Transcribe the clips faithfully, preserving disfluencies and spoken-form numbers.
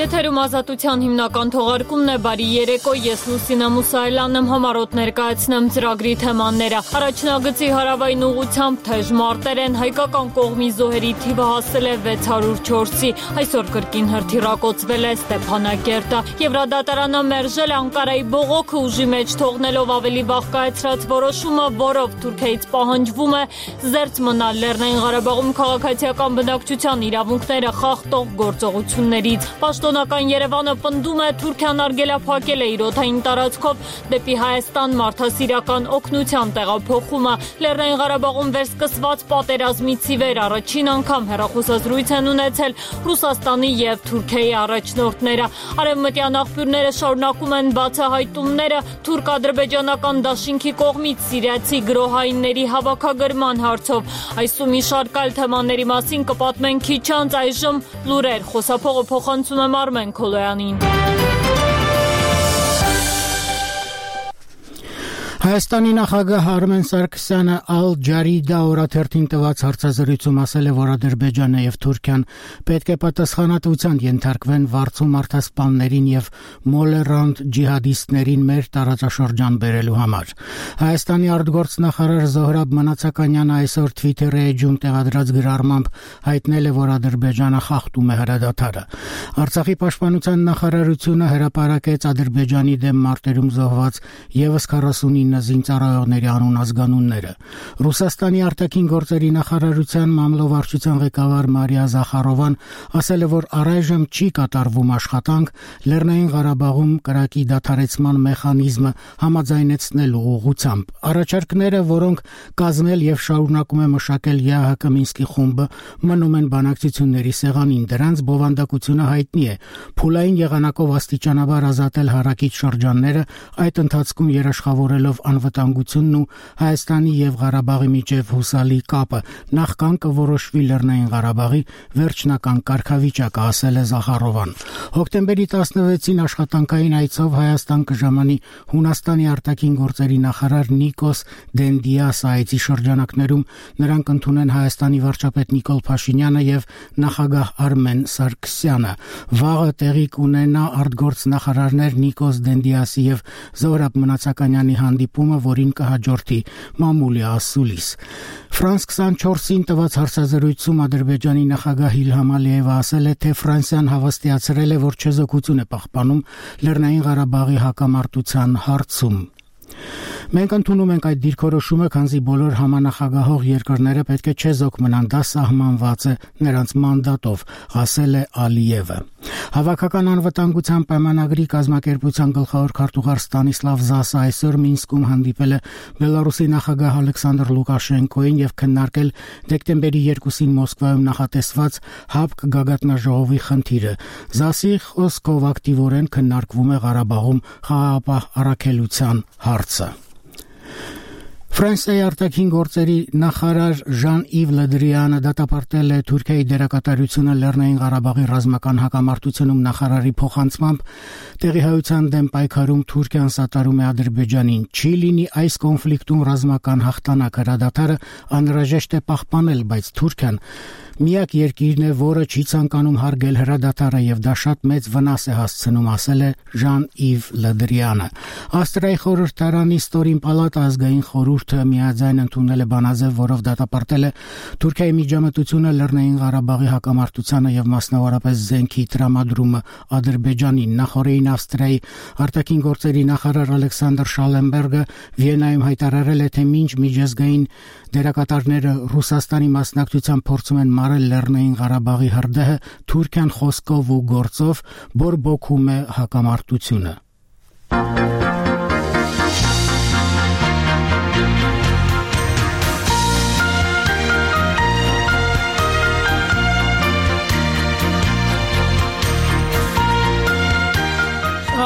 Եթերում ազատության հիմնական թողարկումն է, բարի երեկո, ես Լուսինա Մուսայելյանն եմ, համառոտ ներկայացնեմ ծրագրի թեմաները։ Առաջնագծի հարավային ուղղությամբ թեժ մարտեր են, հայկական կողմի զոհերի թիվը հասել է վեց հարյուր չորսի, այսօր կրկին հրթիռակոծվել է Ստեփանակերտը։ Եվրադատարանը մերժել է Անկարայի բողոքը ուժի մեջ թողնելով ավելի վաղ կայացրած որոշումը, որով Թուրքիայից պահանջվում է զերծ մնալ Լեռնային Ղարաբաղում քաղաքացիական բնակչության իրավունքները խախտող գործողություններից։ Պաշտոնական Երևանը պնդում է Թուրքիան արգելափակել է իր օդային տարածքով դեպի Հայաստան մարդասիրական օգնության տեղափոխումը։ Լեռնային Ղարաբաղում վերսկսված պատերազմից ի վեր առաջին անգամ հեռախոսազրույց են ունեցել Ռուսաստանի և Թուրքիայի առաջնորդները։ Արևմտյան աղբյուրները շարունակում են բացահայտումները թուրք-ադրբեջանական դաշինքի կողմից սիրիացի գրոհայինների հավաքագրման հարցով։ Այս ու մի շարք այլ թեմաների մասին կպատմենք քիչ անց, այժմ լուրեր, խոսափողը փոխանցում եմ Արմեն Քոլոյանին։ Հայաստանի նախագահ Արմեն Սարգսյանը Ալ-Ջարիդա օրաթերթին տված հարցազրույցում ասել է, որ Ադրբեջանը և Թուրքիան պետք է պատասխանատվության ենթարկվեն վարձու մարդասպաններին և մոլերանտ ջիհադիստներին մեր տարածաշրջան բերելու համար։ Հայաստանի արտգործնախարար Զոհրաբ Մնացականյանը այսօր Twitter-ի էջում տեղադրած գրառմամբ հայտնել է, որ Ադրբեջանը խախտում է հրադադարը։ Արցախի պաշտպանության նախարարությունը հրապարակեց Ադրբեջանի դեմ մարտերում զոհված ևս քառասունինը զինծառայողների անուն-ազգանունները։ Ռուսաստանի արտաքին գործերի նախարարության մամլովարչության ղեկավար Մարիա Զախարովան ասել է, որ առայժմ չի կատարվում աշխատանք Լեռնային Ղարաբաղում կրակի դադարեցման մեխանիզմը համաձայնեցնելու ուղղությամբ։ Առաջարկները, որոնք կազմել և շարունակում է մշակել ԵԱՀԿ Մինսկի խումբը, մնում են բանակցությունների սեղանին։ Դրանց բովանդակությունը հայտնի է՝ փուլային եղանակով աստիճանաբար ազատել հարակից շրջանները, այդ ընթացքում երաշխավորելով անվտանգությունն ու Հայաստանի և Ղարաբաղի միջև հուսալի կապը, նախքան կորոշվի Լեռնային Ղարաբաղի վերջնական կարգավիճակը, ասել է Զախարովան։ Հոկտեմբերի տասնվեցին աշխատանքային այցով Հայաստան կժամանի Հունաստանի արտաքին գործերի նախարար Նիկոս Դենդիասը, այցի շրջանակներում նրանք կընդունեն Հայաստանի վարչապետ Նիկոլ Փաշինյանը և նախագահ Արմեն Սարգսյանը։ Վաղը տեղի կունենա արտգործնախարարներ Նիկոս Դենդիասի և Զոհրաբ Մնացականյանի հանդիպումը, որին կհաջորդի մամուլի ասուլիս։ Ֆրանս քսանչորսին տված հարցազրույցում Ադրբեջանի նախագահ Իլհամ Ալիևը ասել է, թե Ֆրանսիան հավաստիացրել է, որ չեզոքություն է պահպանում Լեռնային Ղարաբաղի հակամարտության հարցում։ Մենք ընդունում ենք այդ դիրքորոշումը, քանզի բոլոր համանախագահող երկրները պետք է չեզոք մնան, դա սահմանված է նրանց մանդատով, ասել է Ալիևը։ Հավաքական անվտանգության պայմանագրի կազմակերպության գլխավոր քարտուղար Ստանիսլավ Զասը այսօր Մինսկում հանդիպել է Բելարուսի նախագահ Ալեքսանդր Լուկաշենկոին և քննարկել դեկտեմբերի երկուսին Մոսկվայում նախատեսված ՀԱՊԿ գագաթնաժողովի խնդիրը։ Զասի խոսքով ակտիվորեն քննարկվում է Ղարաբաղում խաղաղապահ առաքելության հարցը։ Ֆրանսիայի արտաքին գործերի նախարար Ժան-Իվ Լդրիանը դատապարտել է Թուրքիայի դերակատարությունը Լեռնային Ղարաբաղի ռազմական հակամարտությունում նախարարի փոխանցմամբ տեղիհայության դեմ պայքարում Թուրքիան սատարում է Ադրբեջանին։ Չի լինի այս կոնֆլիկտում ռազմական հաղթանակ, հրադադարը անհրաժեշտ է պահպանել, բայց Թուրքիան միակ երկիրն է, որը չի ցանկանում հարգել հրադադարը և դա շատ մեծ վնաս է հասցնում, ասել է Ժան-Իվ Լդրիանը։ Ավստրիայի խորհրդարանի ստորին պալատը ազգային խորհուրդը միաձայն ընդունել է բանաձև, որով դատապարտել է Թուրքիայի միջամտությունը Լեռնային Ղարաբաղի հակամարտությանը և մասնավորապես զենքի տրամադրումը Ադրբեջանին։ Նախորդին Ավստրիայի արտաքին գործերի նախարար Ալեքսանդր Շալենբերգը Վիեննայում հայտարարել է, թե մինչ միջազգային դերակատարները Ռուսաստանի մասնակցությամբ փորձում են մարել Լեռնային Ղարաբաղի հրդեհը, Թուրքիան խոսքով ու գործով բորբոքում է հակամարտությունը։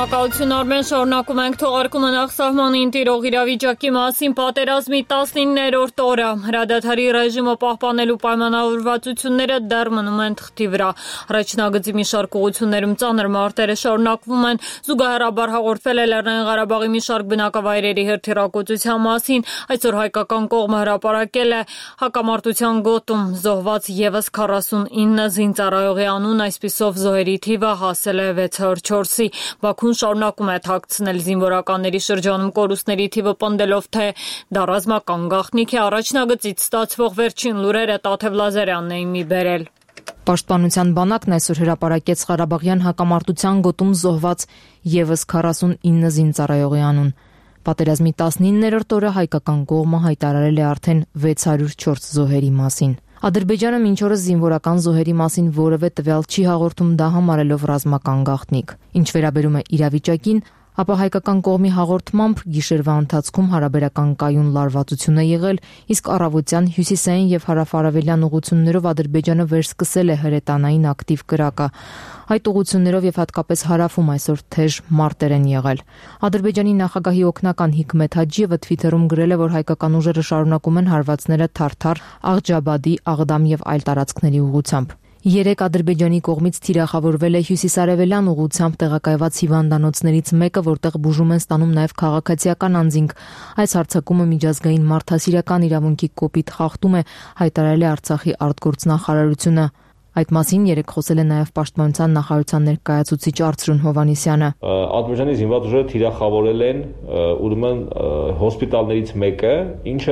Շնորհակալություն Արմեն, շարունակում ենք թողարկումը նախսահմանին տիրող իրավիճակի մասին պատերազմի տասնիններորդ օրը։ Հրադադարի ռեժիմը պահպանելու պայմանավորվածությունները դեռ մնում են թղթի վրա։ Առաջնագծի մի շարք ուղղություններում ծանր մարտերը շարունակվում են, զուգահեռաբար հաղորդվել է Լեռնային Ղարաբաղի մի շարք բնակավայրերի հրթիռակոծության մասին։ Այսօր հայկական կողմը հրապարակել է հակամարտության գոտում զոհված ևս քառասունինը զինծառայողի անուն, այսպիսով զոհերի թիվը հասել է վեց հազար չորսի։ Բաքուն շարունակում է թաքցնել զինվորականների շրջանում կորուստների թիվը, պնդելով, թե դա ռազմական գաղտնիք է։ Առաջնագծից ստացվող վերջին լուրերը Տաթև Լազարյանն էին մի բերել։ Պաշտպանության բանակն այսօր հրապարակեց Ղարաբաղյան հակամարտության գոտում զոհված ևս քառասունինը զինծառայողի անուն։ Պատերազմի տասնիններորդ օրը հայկական կողմը հայտարարել է արդեն վեց հարյուր չորս զոհերի մասին։ Ադրբեջանը մինչ օրս զինվորական զոհերի մասին որևէ տվյալ չի հաղորդում, դա համարելով ռազմական գաղտնիք։ Ինչ վերաբերում է իրավիճակին, ապա հայկական կողմի հաղորդմամբ գիշերվա ընթացքում հարաբերական կայուն լարվածություն է եղել, իսկ առավոտյան հյուսիսային եւ հարավ-արևելյան ուղղություններով Ադրբեջանը վերսկսել է հրետանային ակտիվ կրակը։ Այդ ուղղություններով եւ հատկապես հարավում այսօր թեժ մարտեր են եղել։ Ադրբեջանի նախագահի օգնական Հիկմետ Հաջիևը Թվիթերում գրել է, որ հայկական ուժերը շարունակում են հարվածները Թարթար, Աղջաբադի, Աղդամ եւ այլ տարածքների ուղղությամբ։ Երեք Ադրբեջանի կողմից թիրախավորվել է հյուսիսարևելյան ուղղությամբ տեղակայված հիվանդանոցներից մեկը, որտեղ բուժում են ստանում նաև քաղաքացիական անձինք։ Այս հարձակումը միջազգային մարդասիրական իրավունքի կոպիտ խախտում է, հայտարարել է Արցախի արտգործնախարարությունը։ Այդ մասին երեկ խոսել է նաև Պաշտպանության նախարարության ներկայացուցիչ Արծրուն Հովհաննիսյանը։ Ադրբեջանի զինված ուժերը թիրախավորել են ուրեմն հոսպիտալներից մեկը, ինչը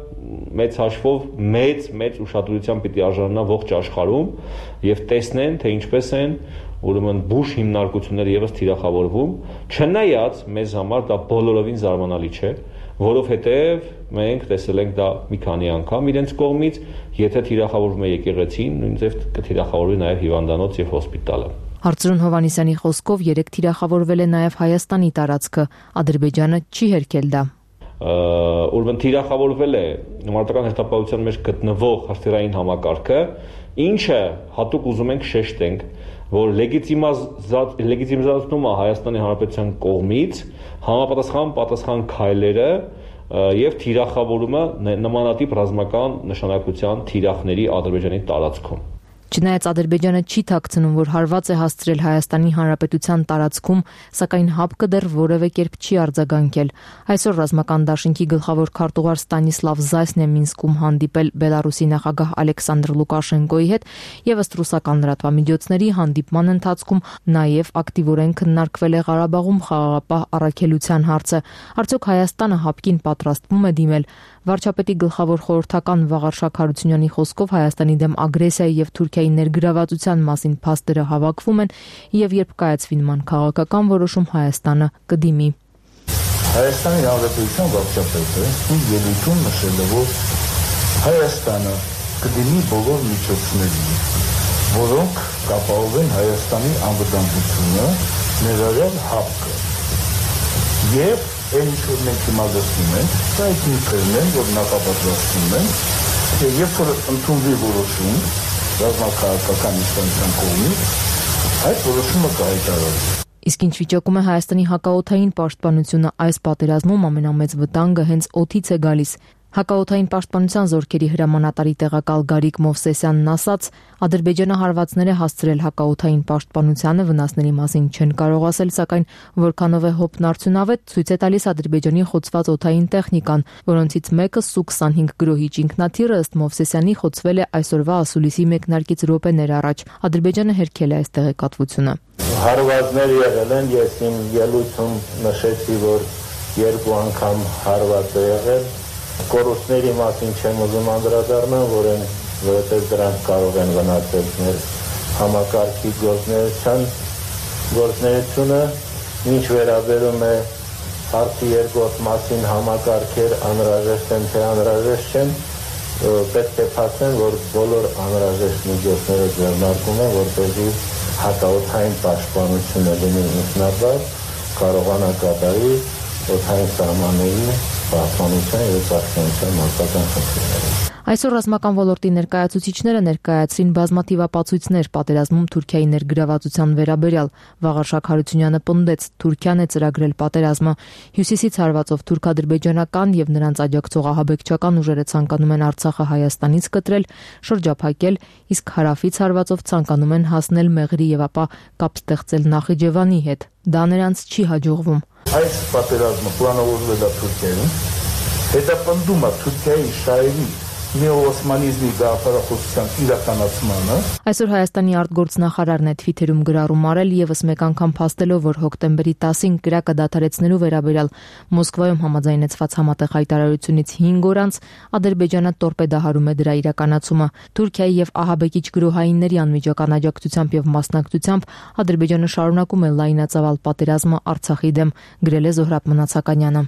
մեծ հաշվով մեծ մեծ ուշադրության պիտի արժանանա ողջ աշխարհում եւ տեսնեն, թե ինչպես են ուրեմն բուժ հիմնարկությունները եւս թիրախավորվում, չնայած մեզ համար դա բոլորովին զարմանալի չէ, որովհետեւ մենք տեսել ենք դա մի քանի անգամ իրենց կողմից, եթե թիրախավորվում է եկեղեցին, նույնիսկ կթիրախավորվի նաեւ հիվանդանոց եւ հոսպիտալը։ Արծրուն Հովհաննիսյանի խոսքով երեք թիրախավորվել է նաև Հայաստանի տարածքը, Ադրբեջանը չի հերքել դա։ Ուրեմն թիրախավորվել է մարտական հերթապահության մեջ գտնվող հրթիռային համակարգը, ինչը հատուկ ուզում ենք շեշտենք, որ լեգիտիմացնում է Հայաստանի Հանրապետության կողմից համապատասխան պատասխան քայլերը եւ թիրախավորումը նմանատիպ ռազմական նշանակության թիրախների Ադրբեջանի տարածքում։ Չնայած Ադրբեջանը չի թաքցնում, որ հարված է հասցրել Հայաստանի Հանրապետության տարածքում, սակայն ՀԱՊԿ-ը դեռ որևէ կերպ չի արձագանքել։ Այսօր ռազմական դաշինքի գլխավոր քարտուղար Ստանիսլավ Զայսն է Մինսկում հանդիպել Բելարուսի նախագահ Ալեքսանդր Լուկաշենկոյի հետ եւ ըստ ռուսական լրատվամիջոցների հանդիպման ընթացքում նաեւ ակտիվորեն քննարկվել է Ղարաբաղում խաղաղապահ առաքելության հարցը։ Արդյոք Հայաստանը ՀԱՊԿ-ին պատրաստվում է դիմել։ Վարչապետի գլխավոր խորհրդական Վաղար Շաքարությունյանի խոսքով Հայաստանի դեմ ագրեսիայի եւ Թուրքիայի ներգրավվածության մասին փաստերը հավաքվում են եւ երբ կայացվի նման քաղաքական որոշում Հայաստանը կդիմի։ Հայաստանի Հանրապետության վարչապետը իր ելույթում նշել է, որ Հայաստանը կդիմի բոլոր միջոցներին, որոնք կապահովեն Հայաստանի անվտանգությունը, ներառյալ ՀԱՊԿ-ը։ Եվ այն ինչ որ մենք հիմա լսում ենք, դա այդ նյութերն են, որ նախապատրաստվում են, եւ երբ որ ընդունվի որոշում ռազմաքաղաքական իշխանության կողմից, այդ որոշումը կհայտարարվի։ Իսկ ինչ վիճակում է Հայաստանի հակաօդային պաշտպանությունը, այս պատերազմում ամենամեծ վտանգը հենց օդից է գալիս։ Հակաօդային պաշտպանության զորքերի հրամանատարի տեղակալ Գարիկ Մովսեսյանն ասաց, Ադրբեջանը հարվածներ է հասցրել հակաօդային պաշտպանությանը, վնասների մասին չեն կարող ասել, սակայն որքանով է հոբն արդյունավետ, ցույց է տալիս Ադրբեջանի խոցված օդային տեխնիկան, որոնցից մեկը Սու քսանհինգ գրոհիչ ինքնաթիռը ըստ Մովսեսյանի խոցվել է այսօրվա ասուլիսի մեկնարկից րոպեներ առաջ։ Ադրբեջանը հերքել է այս տեղեկատվությունը։ Հարվածներ եղել են, ես իմ ելույթում նշեցի, որ երկու անգամ հարված է եղել։ Կորուստների մասին չեմ ուզում անդրադառնալ, որովհետև դրանք կարող են վնասել մեր համակարգի գործունեության գործունեությունը, ինչ վերաբերում է հարցի երկրորդ մասին համակարգեր անհրաժեշտ են, թե անհրաժեշտ չեն, պետք է փաստեն, որ բոլոր անհրաժեշտ միջոցները ձեռնարկում են, որպեսզի հակաօդային պաշտպանությունը լինի ինքնաբար, կարողանա կատարի օդային սահմանների պաշտպանության եւ պաշտպանության մարտական խնդիրները։ Այսօր ռազմական ոլորտի ներկայացուցիչները ներկայացրին բազմաթիվ ապացույցներ պատերազմում Թուրքիայի ներգրավվածության վերաբերյալ։ Վաղարշակ Հարությունյանը պնդեց, Թուրքիան է ծրագրել պատերազմը։ Հյուսիսից հարվածով թուրք-ադրբեջանական եւ նրանց աջակցող ահաբեկչական ուժերը ցանկանում են Արցախը Հայաստանից կտրել, շրջափակել, իսկ հարավից հարվածով ցանկանում են հասնել Մեղրի եւ ապա կապ ստեղծել Նախիջևանի հետ։ Դա նրանց չի հաջողվում։ Այս պատերազմը պլանավորվել է Թուրքիայում, հետապնդում է Թուրքիայի շահերի նեոօսմանիզմի գաղափարախոսության իրականացմանը։ Այսօր Հայաստանի արտգործնախարարն է Թվիթերում գրառում արել եւս մեկ անգամ փաստելով, որ հոկտեմբերի տասին կրակը դադարեցնելու վերաբերյալ Մոսկվայում համաձայնեցված համատեղ հայտարարությունից հինգ օր անց Ադրբեջանը տորպեդահարում է դրա իրականացումը։ Թուրքիայի եւ ահաբեկիչ գրոհայինների անմիջական աջակցությամբ եւ մասնակցությամբ Ադրբեջանը շարունակում է լայնածավալ պատերազմը Արցախի դեմ, գրել է Զոհրաբ Մնացականյանը։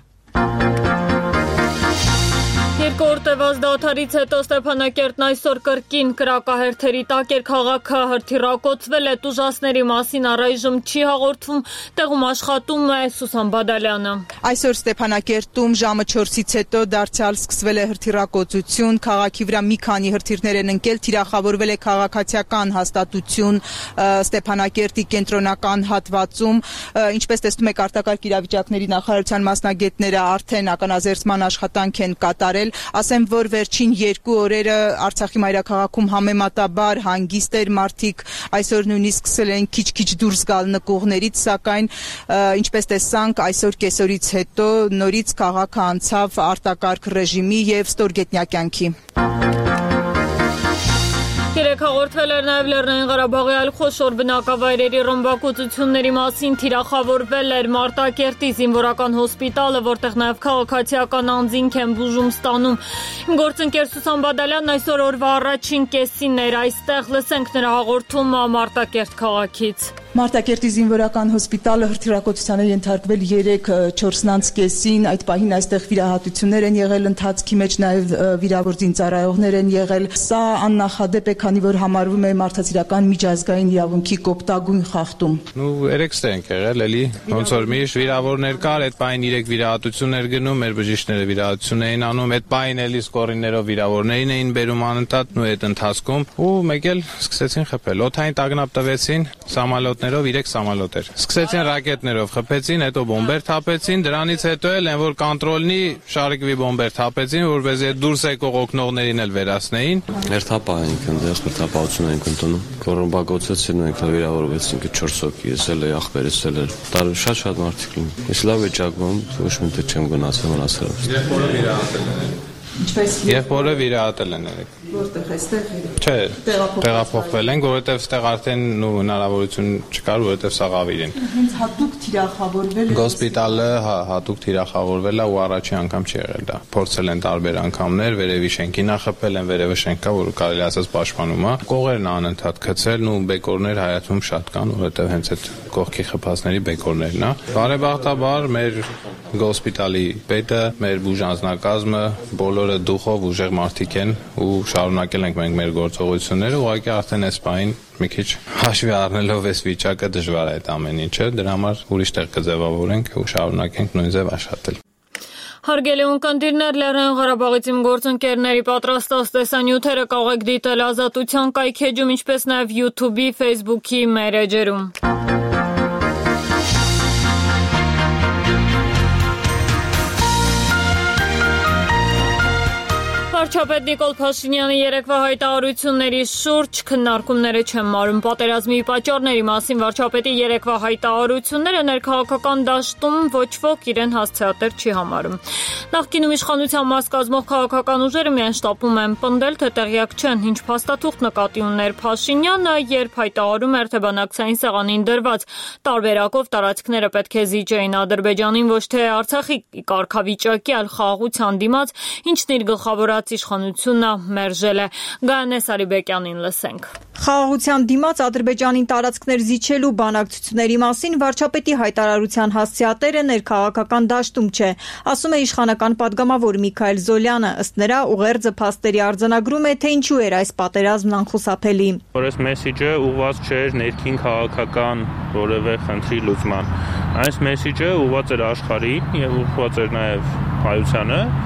Երկու օր տևած դադարից հետո Ստեփանակերտն այսօր կրկին կրակահերթերի տակ էր, քաղաքը հրթիռակոծվել է, տուժածների մասին առայժմ չի հաղորդվում, տեղում աշխատում է Սուսան Բադալյանը։ Այսօր Ստեփանակերտում ժամը չորսից հետո դարձյալ սկսվել է հրթիռակոծություն, քաղաքի վրա մի քանի հրթիռներ են ընկել, թիրախավորվել է քաղաքացիական հաստատություն Ստեփանակերտի կենտրոնական հատվածում, ինչպես տեսնում եք արտակարգ իրավիճակների նախարարության մասնագետները արդեն ականազերծման աշխատանք են կատարել։ Ասեմ, որ վերջին երկու օրերը Արցախի մայրաքաղաքում համեմատաբար հանգիստ էր, մարդիկ այսօր նույնիսկ սկսել են քիչ-քիչ դուրս գալ նկուղներից, սակայն ինչպես տեսանք, այսօր կեսօրից հետո նորից քաղաքը անցավ արտակարգ ռեժիմի եւ ստորգետնյա կյանքի։ Երեք հաղորդվել էր նաև Լեռնային Ղարաբաղի այլ խոշոր բնակավայրերի ռմբակոծությունների մասին, թիրախավորվել էր Մարտակերտի զինվորական հոսպիտալը, որտեղ նաև քաղաքացիական անձինք են բուժում ստանում։ Իմ գործընկեր Սուսան Բադալյանն այսօր օրվա առաջին կեսին էր այստեղ, լսենք նրա հաղորդումը Մարտակերտ քաղաքից։ Մարտակերտի զինվորական հոսպիտալը հրթիռակոծությանը ենթարկվել երեք չորսնանց կեսին, այդ պահին այստեղ վիրահատություններ են եղել, ընթացքի մեջ նաև վիրավոր զինծառայողներ են եղել։ Սա աննախադեպ է, քանի որ համարվում է մարդասիրական միջազգային իրավունքի կոպտագույն խախտում։ Նու երեքստե ենք եղել, էլի, ոնց որ միշտ վիրավորներ կար, այդ պահին երեք վիրահատություններ գնում, մեր բժիշկները վիրահատություն էին անում, այդ պահին էլի սկորիներով վիրավորներին էին բերում անընդհատ, ու այդ ընթացքում ու մեկ էլ սկսեցին խփել, օդային տագնապ տվեցին, սամալոտներով երեք սամալոտ էր։ Սկսեցին ռակետներով խփեցին, հետո բոմբեր թափեցին, դրանից հետո էլ այն որ կոնտրոլնի շարիկվի բոմբեր թափեցին, որպեսզի այդ դուրս եկող օկնողներին էլ վերացնեին։ Հերթապահ ենք ընդդեմ, հերթապահություն ենք ընդունում։ Կորումբակոծեցին ենք, վիրավորվեցինք չորս հոգի, ես էլ ախպերս էլ էր։ Դա շատ-շատ մարդիկ են։ Ես լավ վիճակում ոչ մի տեղ չեմ գնացել մնացել։ Եղբորը վիրահատել են։ Ինչպես Եղբորը վիրահատել են երեք։ Որտեղ էստեղ։ Չէ, տեղափոխվել են, որովհետև ստեղ արդեն նու հնարավորություն չկար, որովհետև սաղավիր են։ Հենց հատուկ թիրախավորվել է։ Հոսպիտալը հա հատուկ թիրախավորվել է ու առաջի անգամ չի եղել դա։ Փորձել են տարբեր անգամներ, վերևի շենքին ախփել են, վերևը շենքա, որ կարելի ասած պաշտպանում է։ Կողերն անընդհատ գցել ու բեկորներ հայացում շատ կան, որովհետև հենց այդ կողքի խփածների բեկորներն է։ Բարեբախտաբար մեր հոսպիտալի պետը, մեր բուժանձնակազմը բոլորը դուխով ուժեղ մարդիկ են ու շարունակել ենք մենք մեր գործողությունները, ուղղակի արդեն այս պահին մի քիչ հաշվի առնելով այս վիճակը դժվար է այդ ամեն ինչը, դրա համար ուրիշ տեղ կձևավորենք ու շարունակենք նույն ձև աշխատել։ Հարգելի ունկնդիրներ, Լեռնային Ղարաբաղից իմ գործընկերների պատրաստած տեսանյութերը կարող եք դիտել Ազատության կայքեջում, ինչպես նաև YouTube-ի, Facebook-ի մեր էջերում։ Վարչապետ Նիկոլ Փաշինյանի երեկվա հայտարարությունների շուրջ քննարկումները չեն մարում։ Պատերազմի պատճառների մասին վարչապետի երեկվա հայտարարությունները ներքաղաքական դաշտում ոչ ոք իրեն հասցեատեր չի համարում։ Նախկինում իշխանության մաս կազմող քաղաքական ուժերը միայն շտապում են պնդել, թե տեղյակ չեն, ինչ փաստաթուղթ նկատի ուներ Փաշինյանը, երբ հայտարարում էր, թե բանակցային սեղանին դրված տարբերակով տարածքները պետք է զիջեին Ադրբեջանին ոչ թե Արցախի կարգավիճակի, այլ խաղաղության դիմաց, ինչն իր գլխավորած իշխանությունը մերժել է։ Գայանե Սարիբեկյանին լսենք։ Խաղաղության դիմաց Ադրբեջանին տարածքներ զիջելու բանակցությունների մասին վարչապետի հայտարարության հասցեատերը ներքաղաքական դաշտում չէ, ասում է իշխանական падգամավոր Միքայել Զոլյանը, ըստ նրա ուղերձը փաստերի արձանագրում է, թե ինչու էր այս պատերազմն անխուսափելի։ Որ այս մեսիջը ուղղված չէր ներքին քաղաքական որևէ խնդրի լուծման։ Այս մեսիջը ուղղված էր աշխարհին եւ ուղղված էր նաեւ հայությանը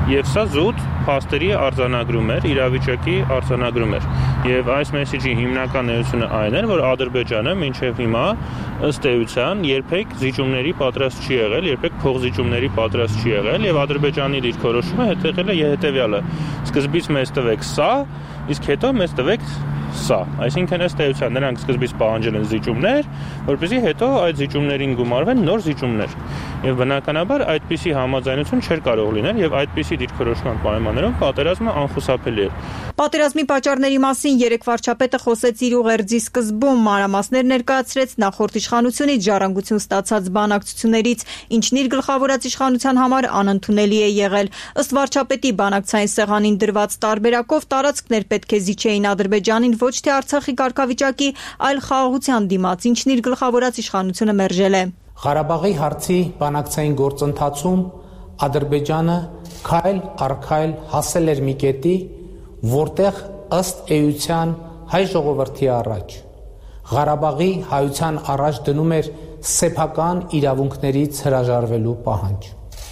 եւ սա զուտ փաստերի արձանագրում էր, իրավիճակի արձանագրում էր։ Եվ այս մեսեջի հիմնական ներությունը այն էր, որ Ադրբեջանը մինչև հիմա ըստ էության երբեք զիջումների պատրաստ չի եղել, երբեք փոխզիջումների պատրաստ չի եղել եւ Ադրբեջանի դիրքորոշումը հետեւել է հետեւյալը. սկզբից մեզ տվեք սա, իսկ հետո մեզ տվեք սա, այսինքն ըստ էության նրանք սկզբից պահանջել են զիջումներ, որպեսզի հետո այդ զիջումներին գումարվեն նոր զիջումներ։ Եվ բնականաբար այդպիսի համաձայնություն չէր կարող լինել եւ այդպիսի դիրքորոշման պայմաններում պատերազմը անխուսափելի էր։ Պատերազմի պատճառների մասին երեք վարչապետը խոսեց իր ուղերձի սկզբում, մանրամասներ ներկայացրեց նախորդ իշխանությունից ժառանգություն ստացած բանակցություններից, ինչն իր գլխավորած իշխանության համար անընդունելի է եղել։ Ըստ վարչապետի բանակցային սեղանին դրված տարբերակով տարածքներ պետք է զիջեին Ադրբեջանին ոչ թե Արցախի կարգավիճակի, այլ խաղաղության դիմաց, ինչն իր գլխավորած իշխանությունը մերժել է։ Ղարաբաղի հարցի բանակցային գործընթացում Ադրբեջանը քայլ առ քայլ հասել էր մի կետի, որտեղ ըստ էության հայ ժողովրդի առաջ Ղարաբաղի հայության առաջ դնում էր սեփական իրավունքներից հրաժարվելու պահանջ։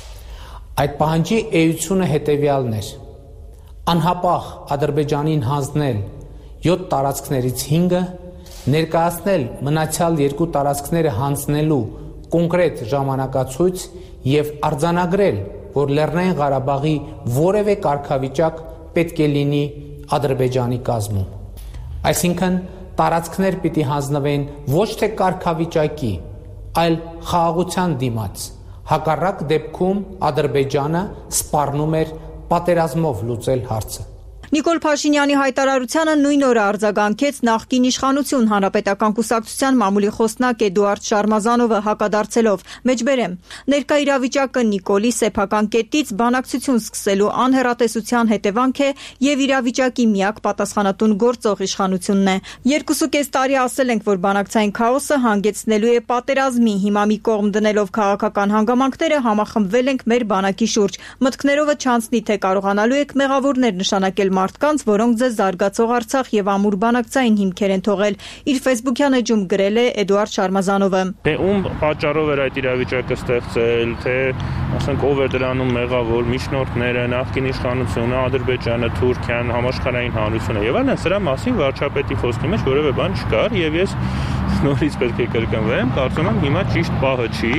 Այդ պահանջի էությունը հետևյալն էր. անհապաղ Ադրբեջանին հանձնել յոթ տարածքներից հինգը, ներկայացնել մնացյալ երկու տարածքները հանձնելու կոնկրետ ժամանակացույց եւ արձանագրել, որ Լեռնային Ղարաբաղի որևէ կարգավիճակ պետք է լինի Ադրբեջանի կազմում։ Այսինքն տարածքներ պիտի հանձնվեն ոչ թե կարգավիճակի, այլ խաղաղության դիմաց։ Հակառակ դեպքում Ադրբեջանը սպառնում էր պատերազմով լուծել հարցը։ Նիկոլ Փաշինյանի հայտարարությանը նույն օրը արձագանքեց նախկին իշխանություն Հանրապետական կուսակցության մամուլի խոսնակ Էդուարդ Շարմազանովը հակադարձելով. «Մեջբերեմ, ներկա իրավիճակը Նիկոլի սեփական կետից բանակցություն սկսելու անհեռատեսության հետևանք է եւ իրավիճակի միակ պատասխանատուն գործող իշխանությունն է։ Երկուսուկես տարի ասել ենք, որ բանակցային քաոսը հանգեցնելու է պատերազմի, հիմա մի կողմ դնելով քաղաքական հանգամանքները համախմբվել ենք մեր բանակի շուրջ։ Մտքներովը չանցնի, թե կարողանալու եք մեղավորներ նշանակել մարդկանց, որոնք ձեզ զարգացող Արցախ եւ ամուր բանակցային հիմքեր են թողել», իր ֆեյսբուքյան էջում գրել է Էդուարդ Շարմազանովը։ Թե ում պատճառով էր այդ իրավիճակը ստեղծել, թե ասենք ով էր դրանում մեղավոր, միջնորդները, նախկին իշխանությունը, Ադրբեջանը, Թուրքիան, համաշխարհային հանրությունը եւ այլն, սրա մասին վարչապետի խոսքի մեջ որևէ բան չկար եւ ես նորից պետք է կրկնվեմ, կարծում եմ հիմա ճիշտ պահը չի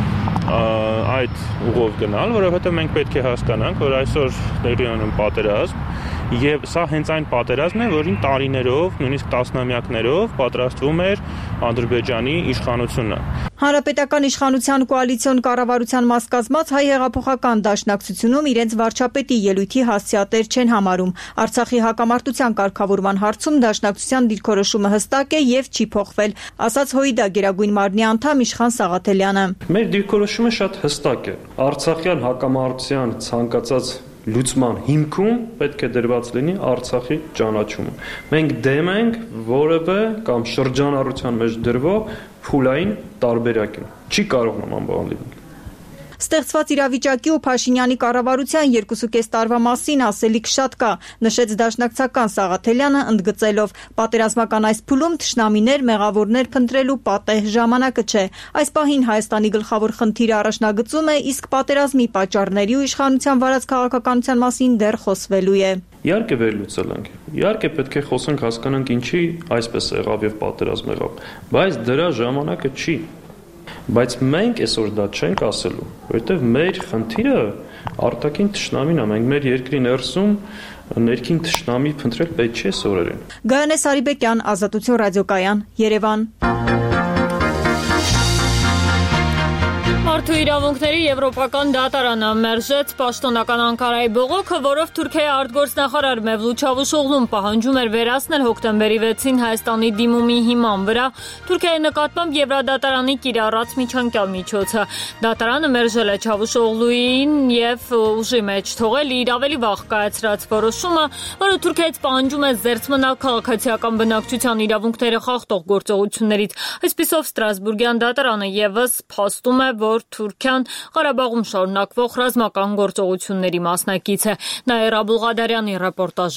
այդ ուղով գնալ, որովհետեւ մենք պետք է հասկանանք, որ այսօր տեղի ունեն պատերազմ եւ սա հենց այն պատերազմն է, որին տարիներով, նույնիսկ տասնամյակներով պատրաստվում էր Ադրբեջանի իշխանությունը։ Հանրապետական իշխանության կոալիցիոն կառավարության մաս կազմած Հայ հեղափոխական դաշնակցությունում իրենց վարչապետի ելույթի հասցեատեր չեն համարում։ Արցախի հակամարտության կարգավորման հարցում դաշնակցության դիրքորոշումը հստակ է եւ չի փոխվել, ասաց ՀՅԴ Գերագույն մարմնի անդամ Իշխան Սաղաթելյանը։ Մեր դիրքորոշումը շատ հստակ է։ Արցախյան հակամարտության ցանկացած լուծման հիմքում պետք է դրված լինի Արցախի ճանաչումը։ Մենք դեմ ենք որևէ կամ շրջանառության մեջ դրվող փուլային տարբերակին։ Չի կարող նման բան լինել։ Ստեղծված իրավիճակի ու Փաշինյանի կառավարության երկուսուկես տարվա մասին ասելիք շատ կա, նշեց դաշնակցական Սաղաթելյանը, ընդգծելով. պատերազմական այս փուլում թշնամիներ, մեղավորներ փնտրելու պատեհ ժամանակը չէ։ Այս պահին Հայաստանի գլխավոր խնդիրը առաջնագծում է, իսկ պատերազմի պատճառների ու իշխանության վարած քաղաքականության մասին դեռ խոսվելու է։ Իհարկե վերլուծել ենք։ Իհարկե պետք է խոսենք, հասկանանք ինչի այսպես եղավ եւ պատերազմ եղավ, բայց դրա ժամանակը չի։ Բայց մենք այսօր դա չենք ասելու, որովհետև մեր խնդիրը արտաքին թշնամին է, մենք մեր երկրի ներսում ներքին թշնամի փնտրել պետք չէ սորերին։ Գայանե Սարիբեկյան, Ազատություն ռադիոկայան, Երևան։ Մարդու իրավունքների եվրոպական դատարանը մերժեց պաշտոնական Անկարայի բողոքը, որով Թուրքիայի արտգործնախարար Մևլութ Չավուշօղլուն պահանջում էր վերացնել հոկտեմբերի վեցին Հայաստանի դիմումի հիման վրա Թուրքիայի նկատմամբ Եվրադատարանի կիրառած միջանկյալ միջոցը։ Դատարանը մերժել է Չավուշօղլուին եւ ուժի մեջ թողել իր ավելի վաղ կայացրած որոշումը, որը Թուրքիայից պահանջում է զերծ մնալ քաղաքացիական բնակչության իրավունքները խախտող գործողություններից։ Այսպիսով Ստրասբուրգյան դատարանը եւս փաստում է, որ Թուրքիան Ղարաբաղում շարունակվող ռազմական գործողությունների մասնակից է։ Նաիրա Բուլղադարյանի ռեպորտաժը։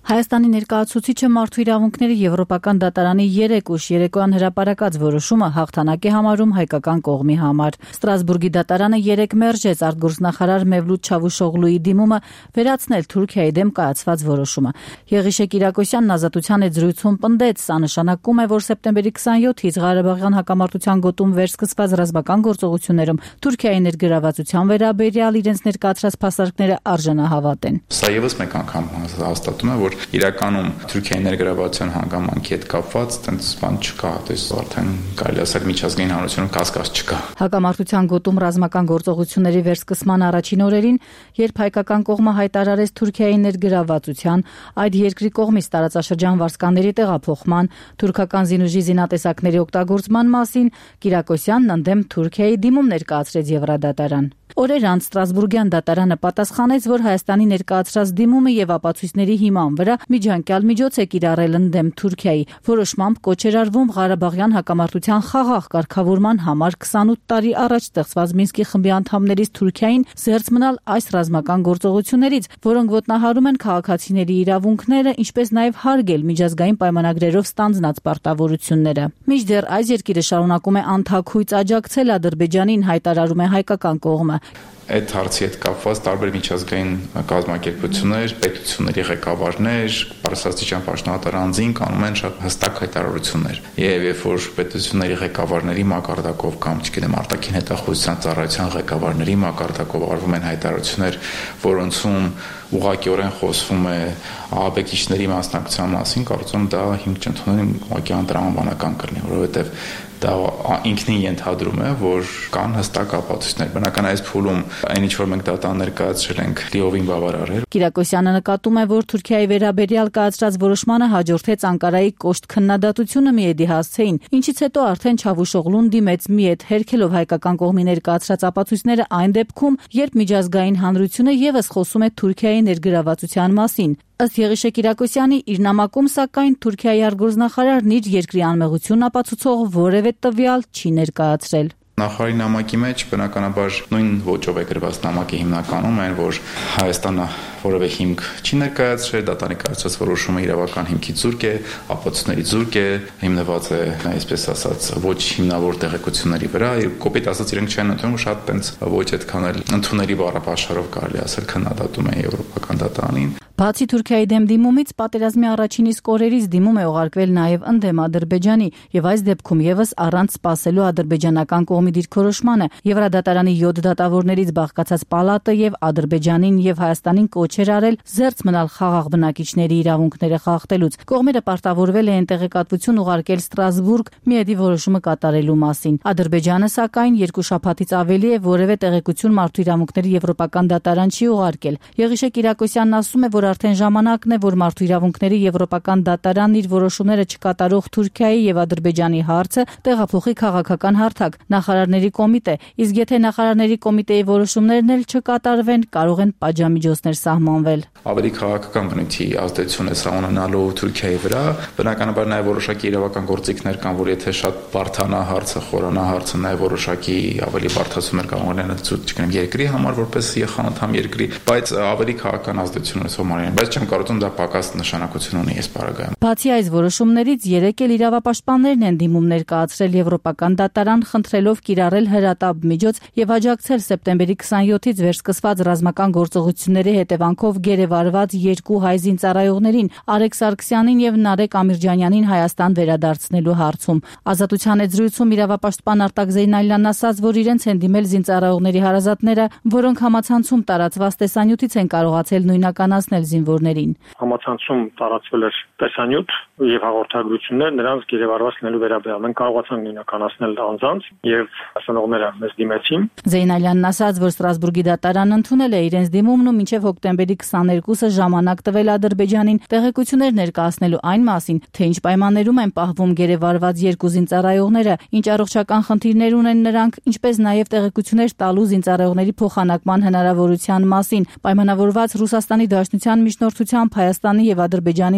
Հայաստանի ներկայացուցիչը Մարդու իրավունքների Եվրոպական դատարանի երեք ուշ երեկոյան հրապարակած որոշումը հաղթանակ է համարում հայկական կողմի համար։ Ստրասբուրգի դատարանը երեկ մերժեց արտգործնախարար Մևլութ Չավուշօղլուի դիմումը վերացնել Թուրքիայի դեմ կայացված որոշումը։ Եղիշե Կիրակոսյանն Ազատության հետ զրույցում պնդեց, սա նշանակում է, որ սեպտեմբերի քսանյոթից Ղարաբաղյան հակամարտության գոտում վերսկսված ռազմական գործողություններում Թուրքիայի ներգրավվածության վերաբերյալ իրենց ներկայացրած փաստարկները արժանահավատ են։ Սա եւս մեկ անգամ հաստատում է, որ իրականում Թուրքիայի ներգրավվածության հանգամանքի հետ կապված տենց բան չկա, դες արդեն կարելի ասել միջազգային հանրությունում կասկած չկա։ Հակամարտության գոտում ռազմական գործողությունների վերսկսման առաջին օրերին, երբ հայկական կողմը հայտարարեց Թուրքիայի ներգրավվածության, այդ երկրի կողմից տարածաշրջան վարձկանների տեղափոխման, թուրքական զինուժի զինատեսակների օգտագործման մասին, Կիրակոսյանն ընդդեմ Թուրքիայի դիմում ներկայացրեց Եվրադատարան։ Օրեր անց Ստրասբուրգյան դատարանը պատասխանեց, որ Հայաստանի ներկայացրած դիմումը եւ ապացույցների հիման վրա միջանկյալ միջոց է կիրառել ընդդեմ Թուրքիայի, որոշմամբ կոչ էր արվում Ղարաբաղյան հակամարտության խաղաղ կարգավորման համար քսանութ տարի առաջ ստեղծված Մինսկի խմբի անդամներից Թուրքիային զերծ մնալ այս ռազմական գործողություններից, որոնք ոտնահարում են քաղաքացիների իրավունքները, ինչպես նաեւ հարգել միջազգային պայմանագրերով ստանձնած պարտավորությունները։ Մինչդեռ այս երկիրը շարունակում է անթաքույց աջակցել Ադրբեջանին, հայտարարում է հայկական կողմը։ Այդ հարցի հետ կապված տարբեր միջազգային կազմակերպություններ, պետությունների ղեկավարներ, Պարսկաստիճան պաշտոնատար անձին կանում են շատ հստակ հայտարարություններ։ Եվ երբ որ պետությունների ղեկավարների մակարդակով կամ, չգիտեմ, արտաքին հետախուզության ծառայության ղեկավարների մակարդակով արվում են հայտարարություններ, որոնցում ուղղակիորեն խոսվում է ահաբեկիչների մասնակցության մասին, կարծում եմ դա հիմք չընդունեն ուղղակի անտրամաբանական կլինի, որովհետև դա ինքնին ենթադրում է, որ կան հստակ ապացույցներ։ Բնական այս փուլում այն ինչ որ մենք դատան ներկայացրել ենք լիովին բավարար է։ Կիրակոսյանը նկատում է, որ Թուրքիայի վերաբերյալ կայացրած որոշմանը հաջորդեց Անկարայի կոշտ քննադատությունը Միեդի հասցեին, ինչից հետո արդեն Չավուշօղլուն դիմեց Միեդ հերքելով հայկական կողմի ներկայացրած ապացույցները այն դեպքում, երբ միջազգային հանրությունը եւս խոսում է Թուրքիայի ներգրավվածության մասին։ Ըստ Եղիշե Կիրակոսյանի, իր նամակում սակայն Թուրքիայի արտգործնախարարն իր երկրի անմեղությունն ապացուցող որևէ տվյալ չի ներկայացրել։ Նախարարի նամակի մեջ բնականաբար նույն ոճով է գրված նամակի հիմնականում այն, որ Հայաստանը որևէ հիմք չի ներկայացրել, դատանի կայացրած որոշումը իրավական հիմքի զուրկ է, ապացույցների զուրկ է, հիմնված է, այսպես ասած, ոչ հիմնավոր տեղեկությունների վրա, կոպիտ ասած իրենք չեն ընդունում, շատ տենց ոչ այդքան էլ ընդունելի բառապաշարով կարելի ասել քննադատում են Եվրոպական դատարանին։ Բացի Թուրքիայի դեմ դիմումից պատերազմի առաջին իսկ օրերից դիմում է ուղարկվել նաև ընդդեմ Ադրբեջանի եւ այս դեպքում եւս առանց սպասելու ադրբեջանական կողմի դիրքորոշմանը Եվրադատարանի յոթ դատավորներից բաղկացած պալատը եւ Ադրբեջանին եւ Հայաստանին կոչ էր արել զերծ մնալ խաղաղ բնակիչների իրավունքները խախտելուց։ Կողմերը պարտավորվել են տեղեկատվություն ուղարկել Ստրասբուրգ Միեդի որոշումը կատարելու մասին։ Ադրբեջանը սակայն երկու շաբաթից ավելի է որևէ տեղեկություն Մարդու իրավունքների Եվրոպական դատարան չի ուղարկել։ Եղիշե Կիրակոսյանն ասում է, որ արդեն ժամանակն է, որ Մարդու իրավունքների Եվրոպական դատարանն իր որոշումները չկատարող Թուրքիայի եւ Ադրբեջանի հարցը տեղափոխի քաղաքական հարթակ նախարարների կոմիտե, իսկ եթե նախարարների կոմիտեի որոշումներն էլ չկատարվեն, կարող են պատժամիջոցներ սահմանվել։ Ավելի քաղաքական բնույթի ազդեցություն է սա ունենալու Թուրքիայի վրա, բնականաբար նաև որոշակի իրավական գործիքներ կան, որ եթե շատ բարդանա հարցը, խորանա հարցը, նաև որոշակի ավելի բարդացումներ կարող են ունենալ, չգիտեմ, երկրի համար որպես ԵԽ-անդամ երկրի, բայց ավելի քաղաքական ազդեցություն ունեցող մարմին, բայց չեմ կարծում դա պակաս նշանակություն ունի այս պարագայում։ Բացի այս որոշումներից երեք էլ իրավապաշտպաններն են դիմում ներկայացրել Եվրոպական դատարան, խնդրելով կիրառել հրատապ միջոց եւ աջակցել սեպտեմբերի քսանյոթից վերսկսված ռազմական գործողությունների հետևանքով գերեվարված երկու հայ զինծառայողներին՝ Արեգ Սարգսյանին եւ Նարեկ Ամիրջանյանին Հայաստան վերադարձնելու հարցում։ Ազատության հետ զրույցում իրավապաշտպան Արտակ Զեյնալյանն ասաց, որ իրենց են դիմել զինծառայողների հարազատները, որոնք համացանցում տարածված տեսանյութից են կարողացել նույնականացնել զինվորներին։ Համացանցում տարածվել էր տեսանյութ եւ հաղորդագրություններ նրանց գերեվարված լինելու վերաբերյալ։ Մենք կարողացանք նույնականացնել անձանց եւ ասնողները մեզ դիմեցին։ Զեյնալյանն ասաց, որ Ստրասբուրգի դատարանն ընդունել է իրենց դիմումն ու մինչև հոկտեմբերի քսաներկուսը ժամանակ տվել Ադրբեջանին տեղեկություններ ներկայացնելու այն մասին, թե ինչ պայմաններում են պահվում գերեվարված երկու զինծառայողները, ինչ առողջական խնդիրներ ունեն նրանք, ինչպես նաեւ տեղեկություններ տալու զինծառայողների փոխանակման հնարավորության մասին։ Պայմանավորված Ռուսաստանի Դաշնության միջնորդությամբ Հայաստանի եւ Ադրբեջանի միջև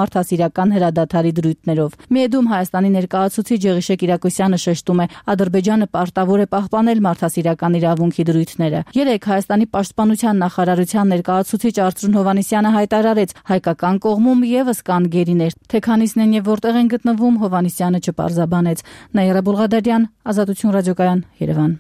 մարդասիրական հրադադարի դրույթներով։ Միեդում Հայաստանի ներկայացուցիչ Եղիշե Կիրակոսյանը շեշտում է, Ադրբեջանը պարտավոր է պահպանել մարդասիրական իրավունքի դրույթները։ Երեկ Հայաստանի պաշտպանության նախարարության ներկայացուցիչ Արծրուն Հովհաննիսյանը հայտարարեց, հայկական կողմում եւս կան գերիներ, թե քանիսն են եւ որտեղ են գտնվում, Հովհաննիսյանը չպարզաբանեց։ Նաիրա Բուլղադարյան, Ազատություն ռադիոկայան, Երևան։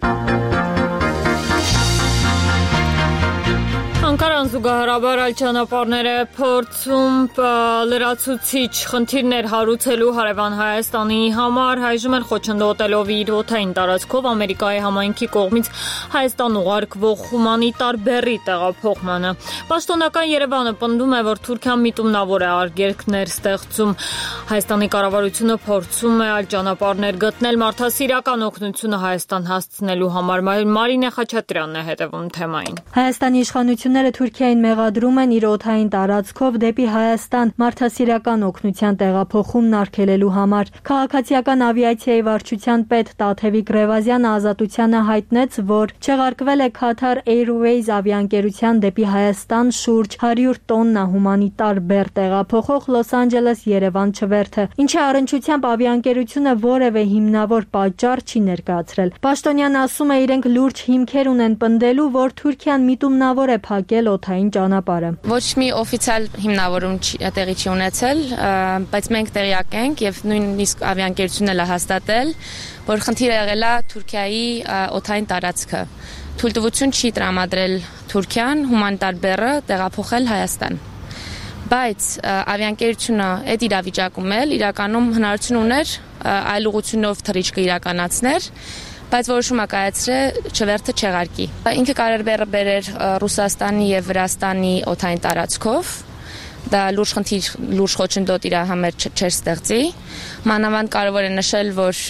Անկարան զուգահեռաբար այլ ճանապարհներ է փորձում լրացուցիչ խնդիրներ հարուցելու հարևան Հայաստանի համար, այժմ էլ խոչընդոտելով իր օդային տարածքով Ամերիկայի համայնքի կողմից Հայաստան ուղարկվող հումանիտար բեռի տեղափոխմանը։ Պաշտոնական Երևանը պնդում է, որ Թուրքիան միտումնավոր է արգելքներ ստեղծում։ Հայաստանի կառավարությունը փորձում է այլ ճանապարհներ գտնել մարդասիրական օգնությունը Հայաստան հասցնելու համար։ Մարինե Խաչատրյանն է հետևում թեմային։ Հայաստանի իշխանությունները Թուրքիային մեղադրում են իր օդային տարածքով դեպի Հայաստան մարդասիրական օգնության տեղափոխումն արգելելու համար։ Քաղաքացիական ավիացիայի վարչության պետ Տաթևիկ Ռևազյանը Ազատությանը հայտնեց, որ չեղարկվել է Qatar Airways ավիաընկերության դեպի Հայաստան շուրջ հարյուր տոննա հումանիտար բեռ տեղափոխող Լոս Անջելես-Երևան չվերթը, ինչի առնչությամբ ավիաընկերությունը որևէ հիմնավոր պատճառ չի ներկայացրել։ Պաշտոնյան ասում է, իրենք լուրջ հիմքեր ունեն պնդելու, որ Թուրքիան միտումնավոր է փակել օդային ճանապարհը։ Ոչ մի օֆիցիալ հիմնավորում տեղի չի ունեցել, բայց մենք տեղյակ ենք եւ նույնիսկ ավիաընկերությունն էլ է հաստատել, որ խնդիրը եղել է Թուրքիայի օդային տարածքը։ Թույլտվություն չի տրամադրել Թուրքիան հումանիտար բեռը տեղափոխել Հայաստան։ Բայց ավիաընկերությունը այդ իրավիճակում էլ իրականում հնարավորություն ուներ այլ ուղղությունով թռիչքը իրականացնել, բայց որոշումը կայացրել չվերթը չեղարկի։ Ինքը կարեր բեռը բերեր Ռուսաստանի եւ Վրաստանի օդային տարածքով, դա լուրջ խնդիր, լուրջ խոչընդոտ իր համար չէր ստեղծի։ Մանավանդ կարևոր է նշել, որ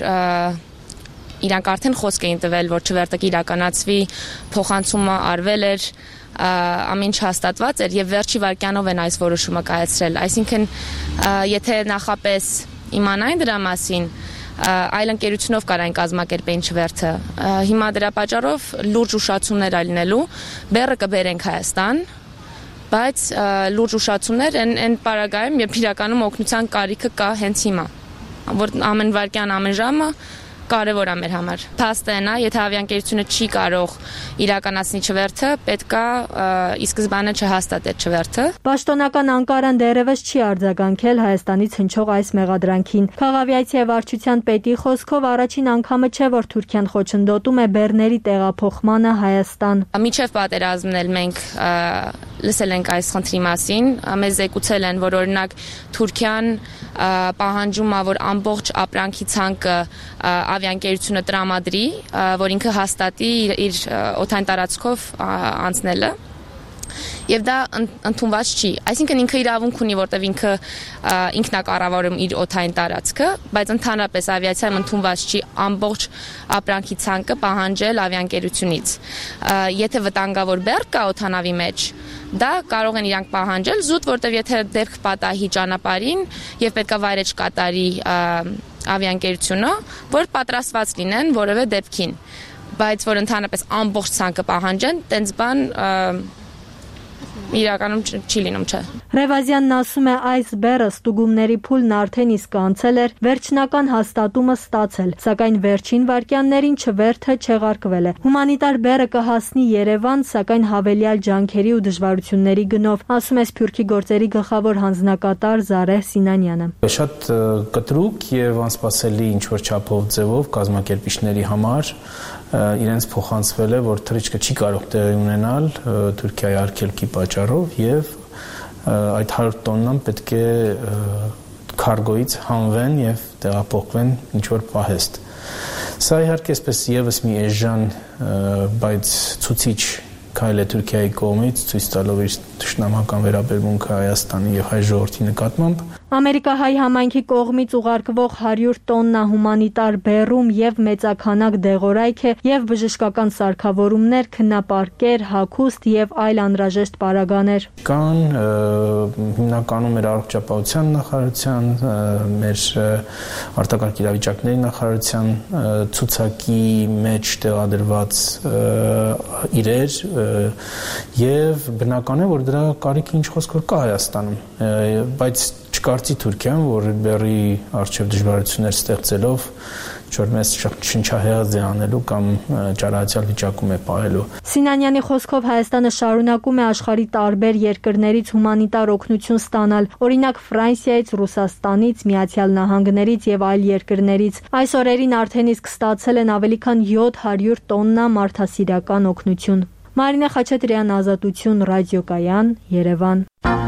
իրանք արդեն խոսք էին տվել, որ չվերթը կիրականացվի, փոխանցումը արվել էր, ամեն ինչ հաստատված էր եւ վերջի վարքյանով են այս որոշումը կայացրել։ Այսինքն, եթե նախապես իմանային դրա մասին, այլ ընկերությունով կարային կազմակերպեին չվերթը։ Հիմա դրա պատճառով լուրջ ուշացումներ ալինելու, բեռը կբերենք Հայաստան, բայց լուրջ ուշացումներ են պարագայում, երբ իրականում օգնության կարիքը կա հենց հիմա, որ ամեն վարքյան, ամեն ժամը կարևոր է մեր համար։ Փաստը նա, եթե ավիաընկերությունը չի կարող իրականացնի չվերթը, պետք է ի սկզբանե չհաստատել չվերթը։ Պաշտոնական Անկարան դեռևս չի արձագանքել Հայաստանից հնչող այս մեղադրանքին։ Քաղաքավիացիայի վարչության պետի խոսքով առաջին անգամը չէ, որ Թուրքիան խոչընդոտում է բեռների տեղափոխմանը Հայաստան։ Միջև պատերազմն էլ մենք լսել ենք այս խնդրի մասին, մեզ զեկուցել են, որ օրինակ Թուրքիան պահանջում է, որ ամբողջ ապրանքի ցանկը ավիաընկերությունը տրամադրի, որ ինքը հաստատի իր օդային տարածքով անցնելը, եւ դա ընդունված չի։ Այսինքն ինքը իրավունք ունի, որտեղ ինքը ինքն է կառավարում իր օդային տարածքը, բայց ընդհանրապես ավիացիայում ընդունված չի ամբողջ ապրանքի ցանկը պահանջել ավիաընկերությունից։ Եթե վտանգավոր բեռ կա օդանավի մեջ, դա կարող են իրանք պահանջել զուտ, որտեղ եթե դեպք պատահի ճանապարհին եւ պետքա վայրեջ կատարի ավիաընկերությունը, որ պատրաստված լինեն որևէ դեպքին, բայց որ ընդհանրապես ամբողջ ցանկը պահանջեն, տենց բան իրականում չի լինում, չէ։ Ռևազյանն ասում է, այս բեռը ստուգումների փուլն արդեն իսկ անցել էր, վերջնական հաստատումը ստացել, սակայն վերջին վարքյաններին չվերթը չեղարկվել է։ Հումանիտար բեռը կհասնի Երևան, սակայն հավելյալ ջանքերի ու դժվարությունների գնով, ասում է Սփյուռքի գործերի գլխավոր հանձնակատար Զարեհ Սինանյանը։ Շատ կտրուկ եւ անսպասելի ինչ-որ չափով ձևով կազմակերպիչների համար իրենց փոխանցվել է, որ թռիչքը չի կարող տեղի ունենալ Թուրքիայի արգելքի պատճառով եւ այդ հարյուր տոննան պետք է քարգոից հանվեն եւ տեղափոխվեն ինչ-որ պահեստ։ Սա իհարկե այսպես եւս մի էժան, բայց ցուցիչ քայլ է Թուրքիայի կողմից, ցույց տալով իր թշնամական վերաբերմունքը Հայաստանի եւ հայ ժողովրդի նկատմամբ։ Ամերիկահայ համայնքի կողմից ուղարկվող հարյուր տոննա հումանիտար բեռում եւ մեծաքանակ դեղորայք է եւ բժշկական սարքավորումներ, քնապարկեր, հագուստ եւ այլ անհրաժեշտ պարագաներ։ Կան հիմնականում մեր առողջապահության նախարարության, մեր արտակարգ իրավիճակների նախարարության ցուցակի մեջ տեղադրված իրեր եւ բնական է, որ դրա կարիքը ինչ խոսք որ կա Հայաստանում, բայց Չկարծի Թուրքիան, որ բերի արժեվ դժվարություններ ստեղծելով որ մեզ շնչահեղձ է անելու կամ ճարահացյալ վիճակում է պահելու։ Սինանյանի խոսքով Հայաստանը շարունակում է աշխարհի տարբեր երկրներից հումանիտար օգնություն ստանալ, օրինակ Ֆրանսիայից, Ռուսաստանից, Միացյալ Նահանգներից եւ այլ երկրներից։ Այս օրերին արդեն իսկ ստացել են ավելի քան յոթ հարյուր տոննա մարդասիրական օգնություն։ Մարինե Խաչատրյան, Ազատություն, Ռադիոկայան, Երևան։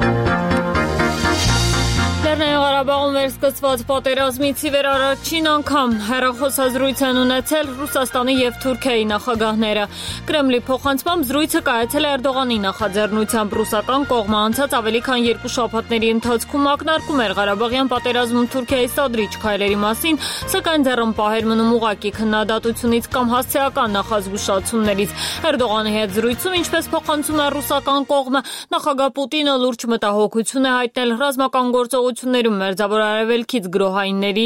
Ղարաբաղում վերսկսված պատերազմից ի վեր առաջին անգամ հեռախոսազրույց են ունեցել Ռուսաստանի եւ Թուրքիայի նախագահները։ Կրեմլի փոխանցմամբ զրույցը կայացել է Էրդողանի նախաձեռնությամբ։ Ռուսական կողմը անցած ավելի քան երկու շաբաթների ընթացքում ակնարկում էր Ղարաբաղյան պատերազմում Թուրքիայի սադրիչ քայլերի մասին, սակայն ձեռնպահեր մնում ուղղակի քննադատությունից կամ հասցեական նախազգուշացումներից։ Էրդողանի հետ զրույցում, ինչպես փոխանցում է ռուսական կողմը, նախագահ Պուտինը լուրջ մտահոգություն է հայտնել ռազմական գործողություններում Մերձավոր Արևելքից գրոհայինների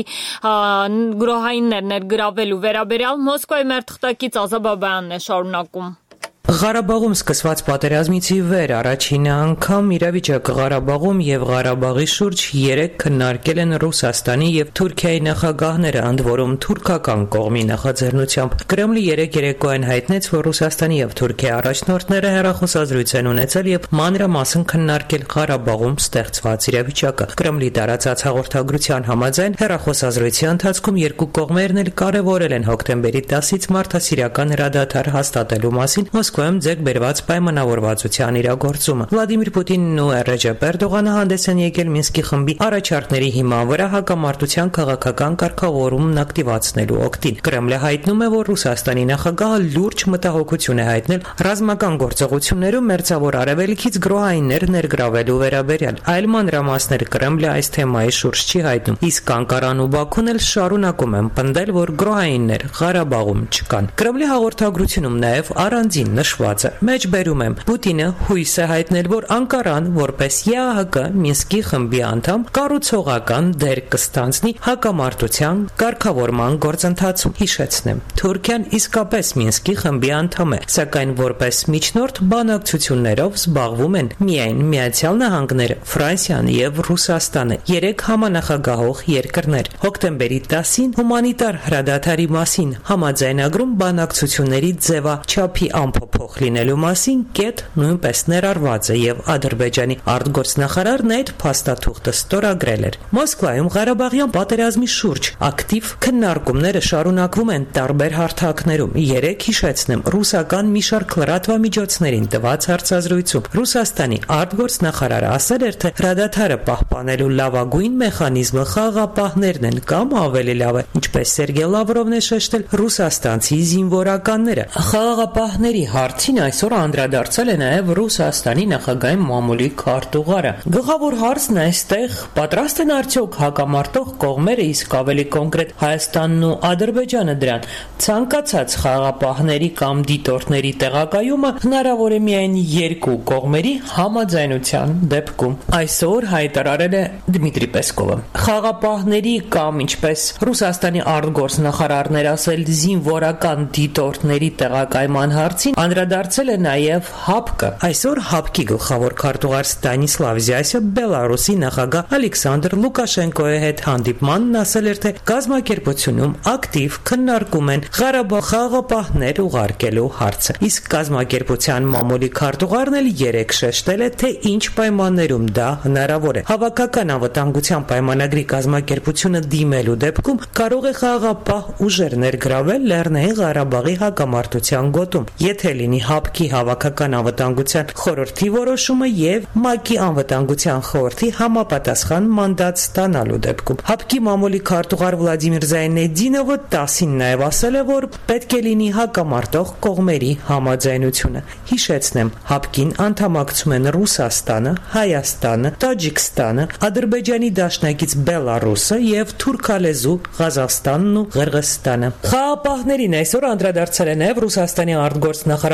գրոհայիններ ներգրավելու վերաբերյալ Մոսկվայի մեր թղթակից Ազաբաբյանն է շարունակում։ Ղարաբաղում սկսված պատերազմից ի վեր առաջին անգամ իրավիճակը Ղարաբաղում եւ Ղարաբաղի շուրջ երեք քննարկել են Ռուսաստանի եւ Թուրքիայի նախագահները, ընդ որում թուրքական կողմի նախաձեռնությամբ։ Կրեմլի երեք երեկոյան հայտնեց, որ Ռուսաստանի եւ Թուրքիայի առաջնորդները հեռախոսազրույց են ունեցել եւ մանրամասն քննարկել Ղարաբաղում ստեղծված իրավիճակը։ Կրեմլի տարածած հաղորդագրության համաձայն հեռախոսազրույցի ընթացքում երկու կողմերն էլ կարևորել են հոկտեմբերի տասից մարդասիրական հրադադար հաստատելու մասին Մոսկվայում ձեռք բերված պայմանավորվածության իրագործումը։ Վլադիմիր Պուտինն ու Ռեջեփ Էրդողանը հանդես են եկել Մինսկի խմբի առաջարկների հիման վրա հակամարտության քաղաքական կարգավորումն ակտիվացնելու օգտին։ Կրեմլը հայտնում է, որ Ռուսաստանի նախագահը լուրջ մտահոգություն է հայտնել ռազմական գործողություններում Մերձավոր Արևելքից գրոհայիններ ներգրավելու վերաբերյալ։ Այլ մանրամասներ Կրեմլը այս թեմայի շուրջ չի հայտնում, իսկ Անկարան ու Բաքուն էլ շարունակում են պնդել, որ գրոհայիններ Ղարաբաղում չկան։ Կրեմլի հաղորդագրությունում նաև առանձին նշված է։ Մեջբերում եմ, Պուտինը հույս է հայտնել, որ Անկարան, որպես ԵԱՀԿ Մինսկի խմբի անդամ, կառուցողական դեր կստանձնի հակամարտության կարգավորման գործընթացում։ Հիշեցնեմ, Թուրքիան իսկապես Մինսկի խմբի անդամ է, սակայն որպես միջնորդ բանակցություններով զբաղվում են միայն Միացյալ Նահանգները, Ֆրանսիան եւ Ռուսաստանը, երեք համանախագահող երկրներ։ Հոկտեմբերի տասին հումանիտար հրադադարի մասին համաձայնագրում բանակցությունների ձևաչափի ամփոփող լինելու մասին կետ նույնպես ներառված է եւ Ադրբեջանի արտգործնախարարն այդ փաստաթուղթը ստորագրել էր։ Մոսկվայում Ղարաբաղյան պատերազմի շուրջ ակտիվ քննարկումները շարունակվում են տարբեր հարթակներում։ Երեք հիշեցնեմ, ռուսական մի շարք լրատվամիջոցներին տված հարցազրույցում Ռուսաստանի արտգործնախարարը ասել էր, թե հրադադարը պահպանելու լավագույն մեխանիզմը խաղաղապահներն են կամ ավելի լավ է, ինչպես Սերգեյ Լավրովն է շեշտել, ռուսաստանցի զինվորականները։ Խաղաղապահների հարցին այսօր անդրադարձել է նաև Ռուսաստանի նախագահի մամուլի քարտուղարը։ Գլխավոր հարցն է այստեղ պատրաստ են արդյոք հակամարտող կողմերը, իսկ ավելի կոնկրետ Հայաստանն ու Ադրբեջանը դրան ցանկացած խաղաղապահների կամ դիտորդների տեղակայումը հնարավոր է միայն երկու կողմերի համաձայնության դեպքում։ Այսօր հայտարարել է Դմիտրի Պեսկովը։ Խաղաղապահների կամ ինչպես Ռուսաստանի արտգործնախարարն էր ասել, զինվորական դիտորդների տեղակայման հարցին անդրադարձել է նաև ՀԱՊԿ-ը։ Այսօր ՀԱՊԿ-ի գլխավոր քարտուղար Ստանիսլավ Զյասը Բելարուսի նախագահ Ալեքսանդր Լուկաշենկոյի հետ հանդիպմանն ասել էր, թե կազմակերպությունում ակտիվ քննարկում են Ղարաբաղ խաղաղապահներ ուղարկելու հարցը։ Իսկ կազմակերպության մամուլի քարտուղարն էլ երեք շեշտել է, թե ինչ պայմաններում դա հնարավոր է։ Հավաքական անվտանգության պայմանագրի կազմակերպությունը դիմելու դեպքում կարող է խաղաղապահ ուժեր ներգրավել Լեռնային Ղարաբաղի հակամարտության գոտում, եթե լինի ՀԱՊԿ-ի հավաքական անվտանգության խորհրդի որոշումը եւ ՄԱԿ-ի անվտանգության խորհրդի համապատասխան մանդատ ստանալու դեպքում։ ՀԱՊԿ-ի մամուլի քարտուղար Վլադիմիր Զայնեդինովը տասին նաեւ ասել է, որ պետք է լինի հակամարտող կողմերի համաձայնությունը։ Հիշեցնեմ, ՀԱՊԿ-ին անդամակցում են Ռուսաստանը, Հայաստանը, Տաջիկստանը, Ադրբեջանի դաշնակից Բելարուսը եւ թուրքալեզու Ղազախստանն ու Ղրղըզստանը։ Խաղաղապահներին այսօր անդրադարձել է նաեւ Ռուսաստանի արտգործնախարարության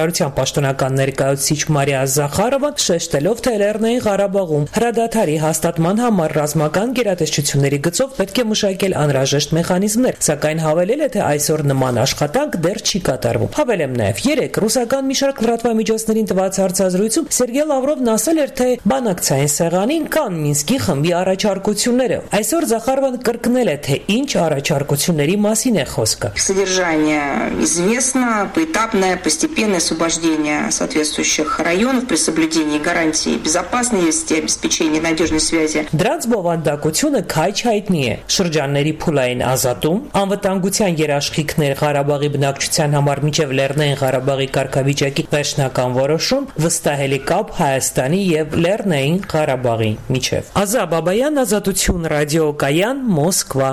կառավարության պաշտոնական ներկայացուցիչ Մարիա Զախարովան, շեշտելով, թե Լեռնային Ղարաբաղում հրադադարի հաստատման համար ռազմական գերատեսչությունների գծով պետք է մշակել անհրաժեշտ մեխանիզմներ, սակայն հավելել է, թե այսօր նման աշխատանք դեռ չի կատարվում։ Հավելեմ նաև, երեկ ռուսական մի շարք լրատվամիջոցներին տված հարցազրույցում Սերգեյ Լավրովն ասել էր, թե բանակցային սեղանին կան Մինսկի խմբի առաջարկությունները։ Այսօր Զախարովան կրկնել է, թե ինչ առաջարկությունների մասին է խոսքը։ Содержание известно, поэтапное, постепенное освобождение соответствующих районов при соблюдении гарантий безопасности, обеспечении надежной связи. Դրանց բովանդակությունը քայչ հայտնի է։ Շրջանների փուլային ազատում, անվտանգության երաշխիքներ Ղարաբաղի բնակչության համար մինչև Լեռնային Ղարաբաղի կարգավիճակի վերջնական որոշում, վստահելի կապ Հայաստանի եւ Լեռնային Ղարաբաղի միջև։ Ազա Բաբայան, Ազատություն ռադիոկայան, Մոսկվա։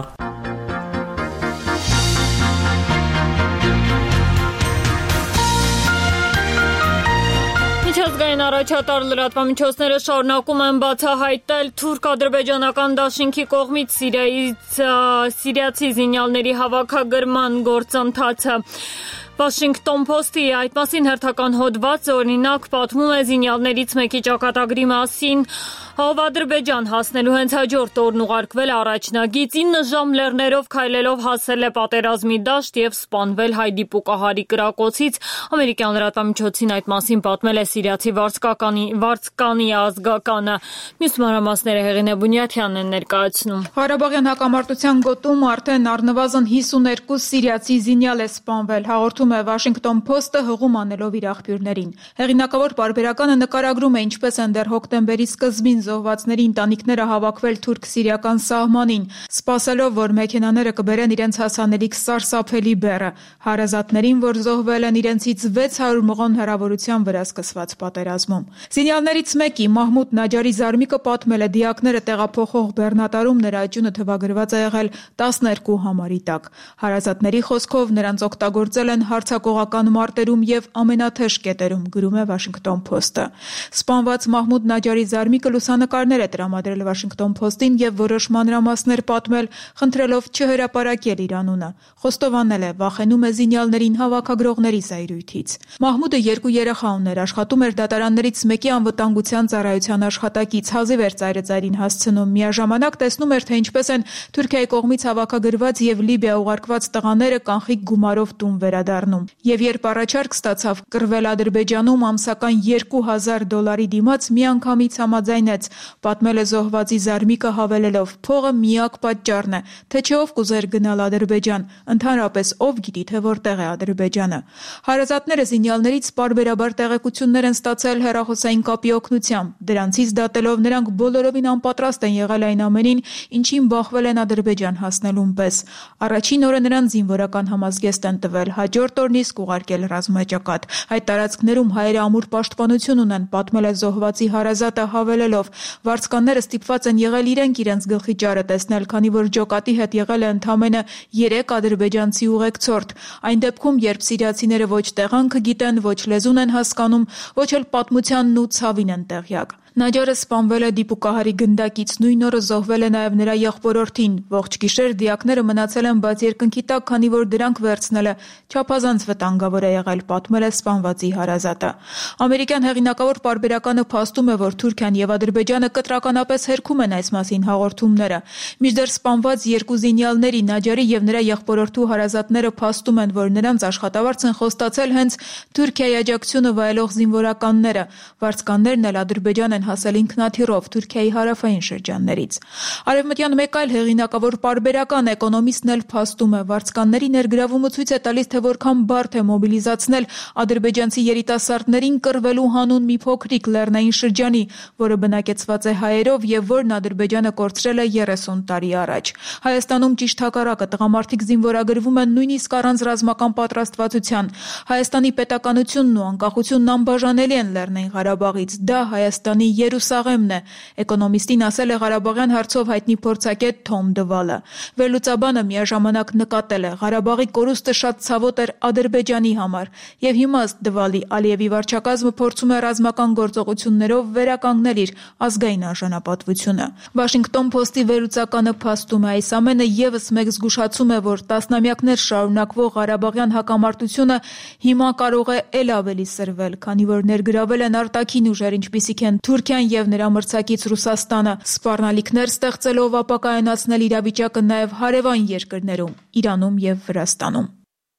Միջազգային առաջատար լրատվամիջոցները շարունակում են բացահայտել թուրք-ադրբեջանական դաշինքի կողմից Սիրիայից սիրիացի զինյալների հավաքագրման գործընթացը։ Washington Post-ի այդ մասին հերթական հոդվածը օրինակ պատմում է զինյալներից մեկի ճակատագրի մասին, ով Ադրբեջան հասնելու հենց հաջորդ օրն ուղարկվել առաջնագից ինը ժամ լեռներով քայլելով հասել է պատերազմի դաշտ եւ սպանվել հայ դիպուկահարի կրակոցից։ Ամերիկյան լրատվամիջոցին այդ մասին պատմել է սիրիացի վարձկականի վարձկանի ազգականը։ Մյուս մանրամասները Հեղինե Բունյաթյանն են ներկայացնում։ Ղարաբաղյան հակամարտության գոտում արդեն առնվազն հիսուներկու սիրիացի զինյալ է սպանվել, հաղորդում է Washington Post-ը հղում անելով իր աղբյուրներին։ Հեղինակավոր պարբերականը նկարագրում է ինչպես են դեռ հոկտեմբերի սկզբին զոհվածների ընտանիքները հավաքվել թուրք-սիրիական սահմանին, սպասելով, որ մեքենաները կբերեն իրենց հասանելիք սարսափելի բեռը, հարազատներին, որ զոհվել են իրենցից վեց հարյուր մղոն հեռավորության վրա սկսված պատերազմում։ Զինյալներից մեկի Մահմուդ Նաջարի զարմիկը պատմել է դիակները տեղափոխող բեռնատարում նրա աճյունը թվագրված է եղել տասներկու համարի տակ։ Հարազատների խոսքով նրանց օգտագործել են հարձակողական մարտերում եւ ամենաթեժ կետերում, գրում է Washington Post-ը։ Սպանված Մահմուդ Նաջարի զարմիկը լուսանկարներ է տրամադրել Washington Post-ին եւ որոշ մանրամասներ պատմել, խնդրելով չհրապարակել իր անունը։ Խոստովանել է, վախենում է զինյալներին հավաքագրողների զայրույթից։ Մահմուդը երկու երեխա ուներ, աշխատում էր դատարաններից մեկի անվտանգության ծառայության աշխատակից, հազիվ էր ծայրը ծայրին հասցնում։ Միաժամանակ տեսնում էր, թե ինչպես են Թուրքիայի կողմից հավաքագրված եւ Լիբիա ուղարկված տղաները կանխիկ գումարով տուն վերադառնում։ Եվ երբ առաջարկ ստացավ կռվել Ադրբեջանում ամսական երկու հազար դոլարի դիմաց, միանգամից համաձայնեց, պատմել է զոհվածի զարմիկը հավելելով. «Փողը միակ պատճառն է, թե չէ ով կուզեր գնալ Ադրբեջան, ընդհանրապես ով գիտի, թե որտեղ է Ադրբեջանը»։ Հարազատները զինյալներից պարբերաբար տեղեկություններ են ստացել հեռախոսային կապի օգնությամբ։ Դրանցից դատելով նրանք բոլորովին անպատրաստ են եղել այն ամենին, ինչին բախվել են Ադրբեջան հասնելուն պես։ Առաջին օրը նրան զինվորական համազգեստ են տվել, հաջորդ օրն իսկ ուղարկել ռազմաճակատ։ Այդ տարածքներում հայերը ամուր պաշտպանություն ունեն, պատմել է զոհվածի հարազատը հավելելով. «Վարձկանները ստիպված են եղել իրենք իրենց գլխի ճարը տեսնել, քանի որ ջոկատի հետ եղել է ընդամենը երեք ադրբեջանցի ուղեկցորդ։ Այն դեպքում, երբ սիրիացիները ոչ տեղանքը գիտեն, ոչ լեզուն են հասկանում, ոչ էլ պատմությանն ու ցավին են տեղյակ»։ Նաջարը սպանվել է դիպուկահարի գնդակից, նույն օրը զոհվել է նաև նրա եղբորորդին։ Ողջ գիշեր դիակները մնացել են բաց երկնքի տակ, քանի որ դրանք վերցնելը չափազանց վտանգավոր է եղել, պատմել է սպանվածի հարազատը։ Ամերիկյան հեղինակավոր պարբերականը փաստում է, որ Թուրքիան եւ Ադրբեջանը կտրականապես հերքում են այս մասին հաղորդումները։ Մինչդեռ սպանված երկու զինյալների Նաջարի եւ նրա եղբորորդու հարազատները փաստում են, որ նրանց աշխատավարձ են խոստացել հենց Թուրքիայի աջակցությունը վայելող զինվորականները։ Վարձկաններն էլ Ադրբեջան են հասել ինքնաթիռով Թուրքիայի հարավային շրջաններից։ Արևմտյան մեկ այլ հեղինակավոր պարբերական Էկոնոմիստն էլ փաստում է, վարձկանների ներգրավումը ցույց է տալիս, թե որքան բարդ է մոբիլիզացնել ադրբեջանցի երիտասարդներին կռվելու հանուն մի փոքրիկ լեռնային շրջանի, որը բնակեցված է հայերով եւ որն Ադրբեջանը կորցրել է երեսուն տարի առաջ։ Հայաստանում ճիշտ հակառակը, տղամարդիկ զինվորագրվում են նույնիսկ առանց ռազմական պատրաստվածության։ Հայաստանի պետականությունն ու անկախությունն անբաժանելի են Լեռնային Ղարաբաղից։ Դա Հայաստանի Երուսաղեմն է, էկոնոմիստին ասել է Ղարաբաղյան հարցով հայտնի փորձագետ Թոմ Դվալը։ Վերլուծաբանը միաժամանակ նկատել է Ղարաբաղի կորուստը շատ ցավոտ էր Ադրբեջանի համար, եւ հիմա ըստ Դվալի Ալիևի վարչակազմը փորձում է ռազմական գործողություններով վերականգնել իր ազգային արժանապատվությունը։ Վաշինգտոն Փոստի վերլուծականը փաստում է, այս ամենը եւս մեկ զգուշացում է, որ տասնամյակներ շարունակվող Ղարաբաղյան հակամարտությունը հիմա կարող է ել ավելի սրվել, քանի որ ներգրավել են արտաքին ուժեր, ինչպիսիք են Թուրքիան եւ նրա մրցակից Ռուսաստանը, սպառնալիքներ ստեղծելով ապակայունացնել իրավիճակը նաեւ հարևան երկրներում, Իրանում եւ Վրաստանում։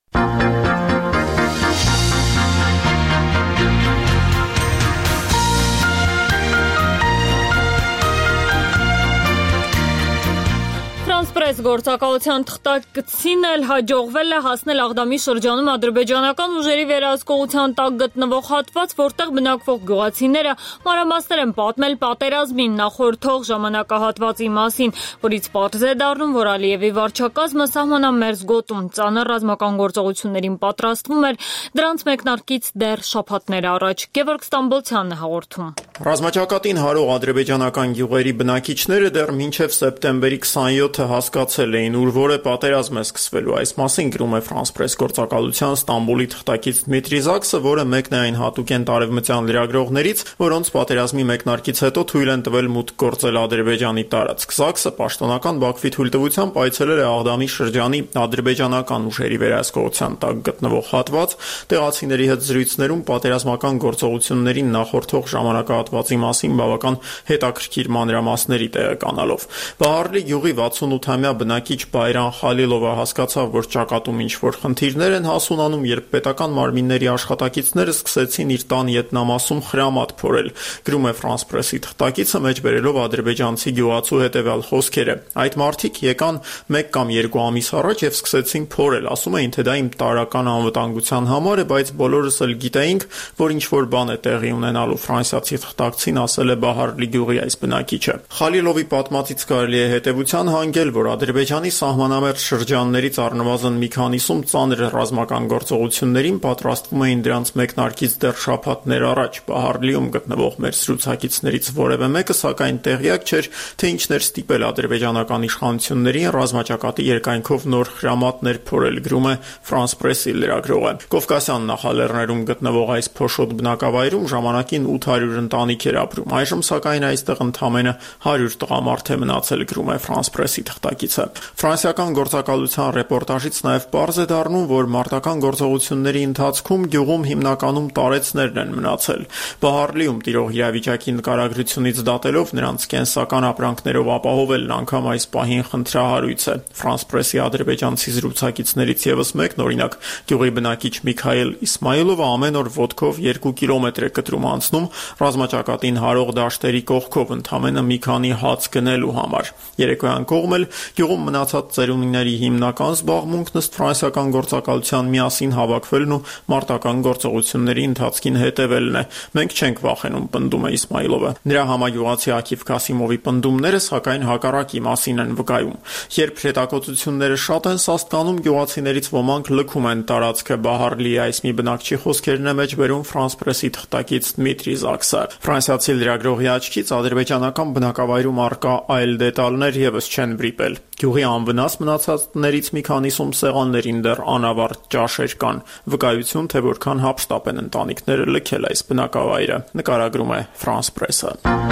Ֆրանսպրես գործակալության թղթակցին էլ հաջողվել է հասնել Աղդամի շրջանում ադրբեջանական ուժերի վերահսկողության տակ գտնվող հատված, որտեղ բնակվող գյուղացիները մանրամասներ են պատմել պատերազմին նախորդող ժամանակահատվածի մասին, որից պարզ է դառնում, որ Ալիևի վարչակազմը սահմանամերձ գոտում ծանր ռազմական գործողություններին պատրաստվում էր, դրանց մեկնարկից դեռ շաբաթներ առաջ։ Գևորգ Ստամբոլցյանն է հաղորդում։ Ռազմաճակատին հարող ադրբեջանական գյուղերի բնակիչները դեռ մինչև սեպտեմբերի քսանյոթը հասկացել էին, ուր որ է պատերազմ է սկսվելու։ Այս մասին գրում է France Press գործակալության Ստամբուլի թղթակից Դմիտրի Զաքսը, որը մեկն է այն հատուկ տարևմտյան լրագրողներից, որոնց պատերազմի մեկնարկից հետո թույլ են տվել մուտք գործել Ադրբեջանի տարածք։ Զաքսը պաշտոնական Բաքվի թույլտվությամբ այցելել է Աղդամի շրջանի ադրբեջանական ուժերի վերահսկողության տակ գտնվող հատված, տեղացիների հետ զրույցներում պատերազմական գործողություններին նախորդող ժամանակահատվածի մասին բավական հետաքրքիր մանրամասների տեղեկանալով։ Բահարլի գյուղի վաթսունութամյա բնակիչ Բայրան Խալիլովը հասկացավ, որ ճակատում ինչ-որ խնդիրներ են հասունանում, երբ պետական մարմինների աշխատակիցները սկսեցին իր տան ետնամասում խրամատ փորել։ Գրում է France Press-ի թղթակիցը, մեջ բերելով ադրբեջանցի գյուղացու հետևյալ խոսքերը. այդ մարդիկ եկան մեկ կամ երկու ամիս առաջ եւ սկսեցին փորել, ասում էին, թե դա իմ տարրական անվտանգության համար է, բայց բոլորս էլ գիտեինք, որ ինչ-որ բան է տեղի ունենալու։ Ֆրանսիացի թղթակցին ասել է Բահարլի գյուղի այս բնակիչը։ Խալիլովի պատմածից կարելի է հետևության հանգել, որ Ադրբեջանի սահմանամերձ շրջաններից առնվազն մի քանիսում ծանր ռազմական գործողություններին պատրաստվում էին դրանց մեկնարկից դեռ շաբաթներ առաջ։ Բահարլիում գտնվող մեր զրուցակիցներից որևէ մեկը սակայն տեղյակ չէր, թե ինչն էր ստիպել ադրբեջանական իշխանություններին ռազմաճակատի երկայնքով նոր հրամատներ փորել, գրում է France Press-ի լրագրողը։ Կովկասյան նախալեռներում գտնվող այս փոշոտ բնակավայրում ժամանակին ութ հարյուր ընտանիք էր ապրում։ Այժմ սակայն այստեղ ընդամենը հարյուր տղամարդ է մնացել, գրում է France Press-ի թղթակիցը։ Ֆրանսիական գործակալության ռեպորտաժից նաև պարզ է դառնում, որ մարտական գործողությունների ընթացքում գյուղում հիմնականում տարեցներն են մնացել։ Բահարլիում տիրող իրավիճակի նկարագրությունից դատելով նրանց կենսական ապրանքներով ապահովելն անգամ այս պահին խնդրահարույց է։ France Press-ի ադրբեջանցի զրուցակիցներից եւս մեկն, օրինակ, գյուղի բնակիչ Միքայել Իսմայիլովը ամեն օր ոտքով երկու կիլոմետր է կտրում անցնում ռազմաճակատին հարող դաշտերի կողքով ընդամենը մի քանի հաց գնելու համար։ Երեկոյան կողմ էլ գյուղում մնացած ծերունիների հիմնական զբաղմունքն ըստ ֆրանսիական գործակալության միասին հավաքվելն ու մարտական գործողությունների ընթացքին հետևելն է։ Մենք չենք վախենում, պնդում է Իսմայիլովը։ Նրա համագյուղացի Աքիվ Քասիմովի պնդումները սակայն հակառակի մասին են վկայում։ Երբ հետակոծությունները շատ են սաստկանում, գյուղացիներից ոմանք լքում են տարածքը։ Բահարլի այս մի բնակչի խոսքերն է մեջ բերում France Press-ի թղթակից Դմիտրի Զաքսը։ Ֆրանսիացի լրագրողի աչքից ադրբեջանական բնակավայրում արկա այլ դետալներ եւս չեն վրիպել։ Գյուղի անվնաս մնացածներից մի քանիսում սեղաններին դեռ անավարտ ճաշեր կան։ Վկայություն, թե որքան հափշտապ են ընտանիքները լքել այս բնակավայրը, նկարագրում է France Press-ը։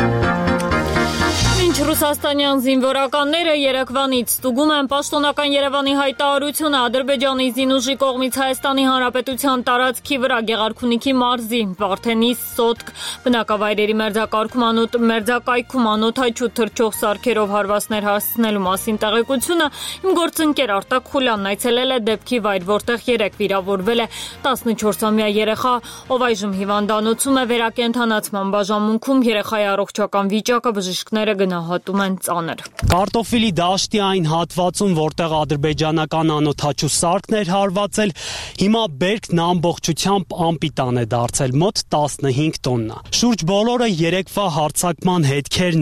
Մինչ ռուսաստանյան զինվորականները երեկվանից ստուգում են պաշտոնական Երևանի հայտարարությունը Ադրբեջանի զինուժի կողմից Հայաստանի Հանրապետության տարածքի վրա Գեղարքունիքի մարզի Վարդենի Սոտք բնակավայրերի մերձակայքում անոթ մերձակայքում անոթաչու թռչող սարքերով հարվածներ հասցնելու մասին տեղեկությունը իմ գործընկեր Արտակ Խուլյանն այցելել է դեպքի վայր, որտեղ երեկ վիրավորվել է տասնչորսամյա երեխա, ով այժմ հիվանդանոցում է վերակենդանացման բաժանմունքում։ Երեխայի առողջական վիճակը բժիշկները գնահատում են ծանր։ Կարտոֆիլի դաշտի այն հատվածում, որտեղ ադրբեջանական անոթաչու սարքն էր հարվածել, հիմա բերքն ամբողջությամբ անպիտան է դարձել, մոտ տասնհինգ տոննա։ Շուրջ բոլորը երեկվա հարձակման հետքերն են։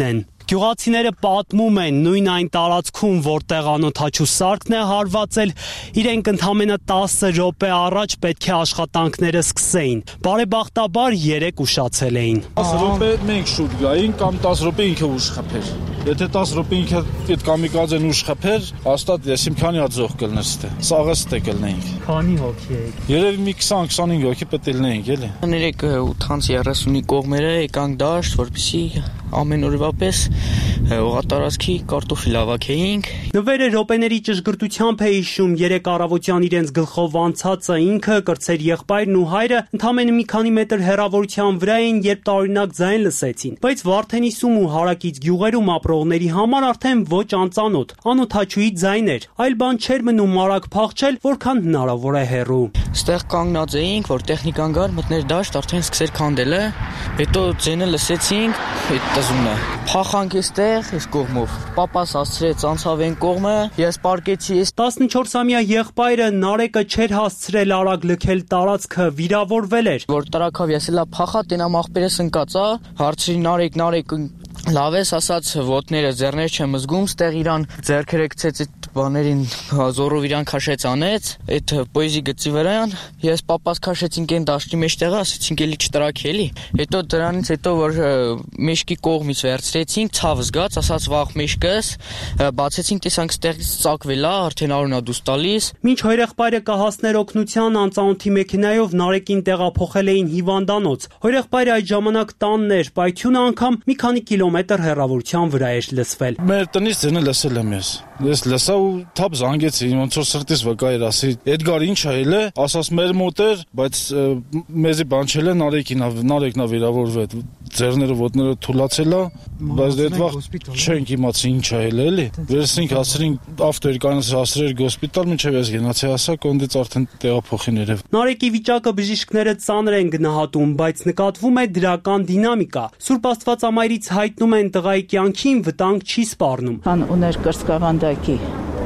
Գյուղացիները պատմում են, նույն այն տարածքում, որտեղ անօթաչու սարքն է հարվածել, իրենք ընդամենը տասը րոպե առաջ պետք է աշխատանքները սկսեին։ Բարեբախտաբար երեք ուշացել էին։ տասը րոպե մենք շուտ գային կամ տասը րոպե ինքը ուշ խփեր։ Եթե տասը րոպե ինքը այդ կամիկաձեն ուշ խփեր, հաստատ եսիմ քանի հատ զոհ կլներ ստե։ Սաղը ստե կլնեինք։ Քանի հոգի եք։ Երևի մի քսան քսանհինգ հոգի պետք է լինեինք, էլի։ Ներեք ութից երեսունի կողմերը եկանք դաշտ, որպեսզի ամեն օրվա պես օղատարածքի կարտոֆիլ ավաքեինք։ Նվերը րոպեների ճշգրտությամբ է հիշում երեք առավոտյան իրենց գլխով անցածը ինքը, կրտսեր եղբայրն ու հայրը ընդամենը մի քանի մետր հեռավորության վրա էին, երբ տարօրինակ ձայն լսեցին, բայց Վարդենիսում ու հարակից գյուղերում ապրողների համար արդեն ոչ անծանոթ, անօթաչուի ձայներ, այլ բան չէր մնում արագ փախչել, որքան հնարավոր է հեռու։ Ստեղ կանգնած էինք, որ տեխնիկան գար, մտներ դաշտ, արդեն սկսեր քանդելը, հետո ձայնը լսեցինք, այդ տզունը։ Փախանք էստեղ, այս կողմով։ Պապաս ասցրեց անցավ այն կողմը, ես պարկեցի։ տասնչորսամյա եղբայրը Նարեկը չէր հասցրել արագ լքել տարածքը, վիրավորվել էր։ Որ տարակավ ես էլա փախա, տենամ աղբերս ընկած, ա, հարցրի Նարեկ, Նարեկ լավ ես ասաց, ոտները ձեռներ չեմ զգում, ստեղ իրան ձեռքերը գցեց այդ բաներին, զորով իրան քաշեց անեց, այդ պոեզի գծի վրան, ես պապաս քաշեցինք այն դաշտի մեջտեղը, ասեցինք էլի չտրակելի։ Հետո դրանից հետո որ մեջքի կողմից վերցրեցինք, ցավ զգաց, ասաց վաղ մեջքս, բացեցինք, տեսանք ստեղից ծակվել է, արդեն արունա դուս տալիս։ Մինչ հորեղբայրը կհասներ օգնության, անծանոթի մեքենայով Նարեկին տեղափոխել էին հիվանդանոց։ Հորեղբայրը այդ ժամանակ տանն էր, պայթյունը անգամ մի քանի կիլոմետր հեռավորության վրա էր լսվել։ Մեր տնից ձենը լսել եմ ես։ Ես լսա ու թափ զանգեցի, ոնց որ սրտիս վկա էր, ասի, Էդգար ինչ ա ելը, ասաս մեր մոտ էր, բայց մեզի բան չել է, Նարեկին, Նարեկն ա վիրավորվել, ձեռները ոտները թուլացել ա, բայց դե վաղ չենք իմացի ինչ ա ելը, էլի։ Վերցրինք, հասրինք ավտոերկանս հասրեր գոսպիտալ, մինչև ես գնացի ասա, կոնդից արդեն տեղափոխին երև։ Նարեկի վիճակը բժիշկները ծանր են գնահատում, բայց նկատվում է դրական դինամիկա։ Սուրբ Աստվածամայրից հայտնում են տղայի կյանքին վտանգ չի սպառնում։ Ան ուներ կրծքավանդակի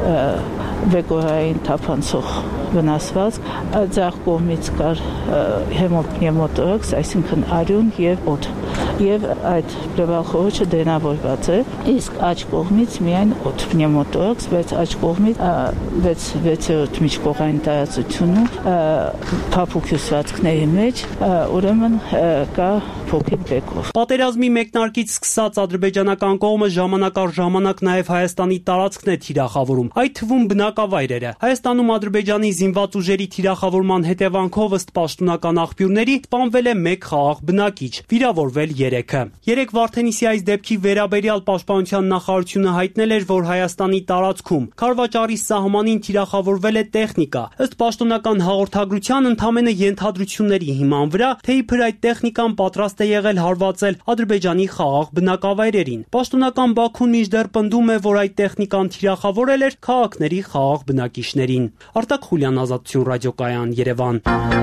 վեկորային թափանցող վնասված, ձախ կողմից կար հեմոպնևմոտորակս, այսինքն արյուն եւ օդ, եւ այդ պլևալխորոչը դենավորված է, իսկ աջ կողմից միայն օդ պնևմոտորակս, բայց աջ կողմից վեցերորդ միջկողային տարածությունում փափուկ հյուսվածքների մեջ, ուրեմն կա փոքր բեկով։ Պատերազմի մեկնարկից սկսած ադրբեջանական կողմը ժամանակ առ ժամանակ նաև Հայաստանի տարածքն է թիրախավորում, այդ թվում բնակավայրերը։ Հայաստանում Ադրբեջանի զինված ուժերի թիրախավորման հետևանքով ըստ պաշտոնական աղբյուրների սպանվել է մեկ խաղաղ բնակիչ, վիրավորվել երեքը։ Երեք Վարդենիսի այս դեպքի վերաբերյալ Պաշտպանության նախարարությունը հայտնել էր, որ Հայաստանի տարածքում Քարվաճարի սահմանին թիրախավորվել է տեխնիկա։ Ըստ պաշտոնական հաղորդագրության ընդամենը ենթադրությունների հիման վրա, թե իբր այդ տեխնիկան պատրաստ է եղել հարվածել Ադրբեջանի խաղաղ բնակավայրերին։ Պաշտոնական Բաքուն մինչդեռ պնդում է, որ այդ տեխնիկան թիրախավորել էր քաղաքների խաղաղ բնակիչներին։ Արտակ Խուլյան, Ազատություն ռադիոկայան, Երևան։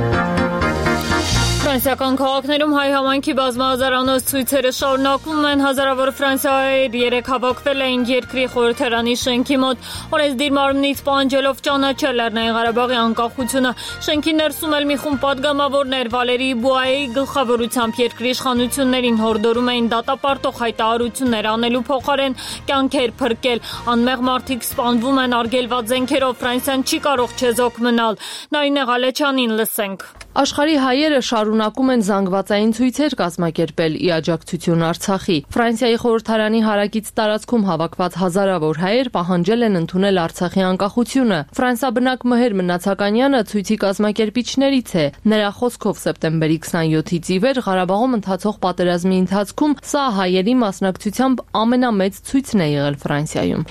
Ֆրանսիական քաղաքներում հայ համայնքի բազմահազարանոց ցույցերը շարունակվում են, հազարավոր ֆրանսիացիներ երեք հավաքվել էին երկրի խորհրդարանի շենքի մոտ, օրենսդիր մարմնից պահանջելով ճանաչել Լեռնային Ղարաբաղի անկախությունը։ Շենքի ներսում էլ մի խումբ պատգամավորներ Վալերի Բուայեի գլխավորությամբ երկրի իշխանություններին հորդորում էին դատապարտող հայտարարություններ անելու փոխարեն կյանքեր փրկել։ Անմեղ մարդիկ սպանվում են արգելված զենքերով, Ֆրանսիան չի կարող չեզոք մնալ։ Նարինե Ղալեչյանին լսենք։ Աշխարհի հայերը շարունակում են զանգվածային ցույցեր կազմակերպել ի աջակցություն Արցախի։ Ֆրանսիայի խորհրդարանի հարակից տարածքում հավաքված հազարավոր հայեր պահանջել են ընդունել Արցախի անկախությունը։ Ֆրանսիաբնակ Մհեր Մնացականյանը ցույցի կազմակերպիչներից է։ Նրա խոսքով սեպտեմբերի քսանյոթից ի վեր Ղարաբաղում ընթացող պատերազմի ընթացքում սա հայերի մասնակցությամբ ամենամեծ ցույցն է եղել Ֆրանսիայում։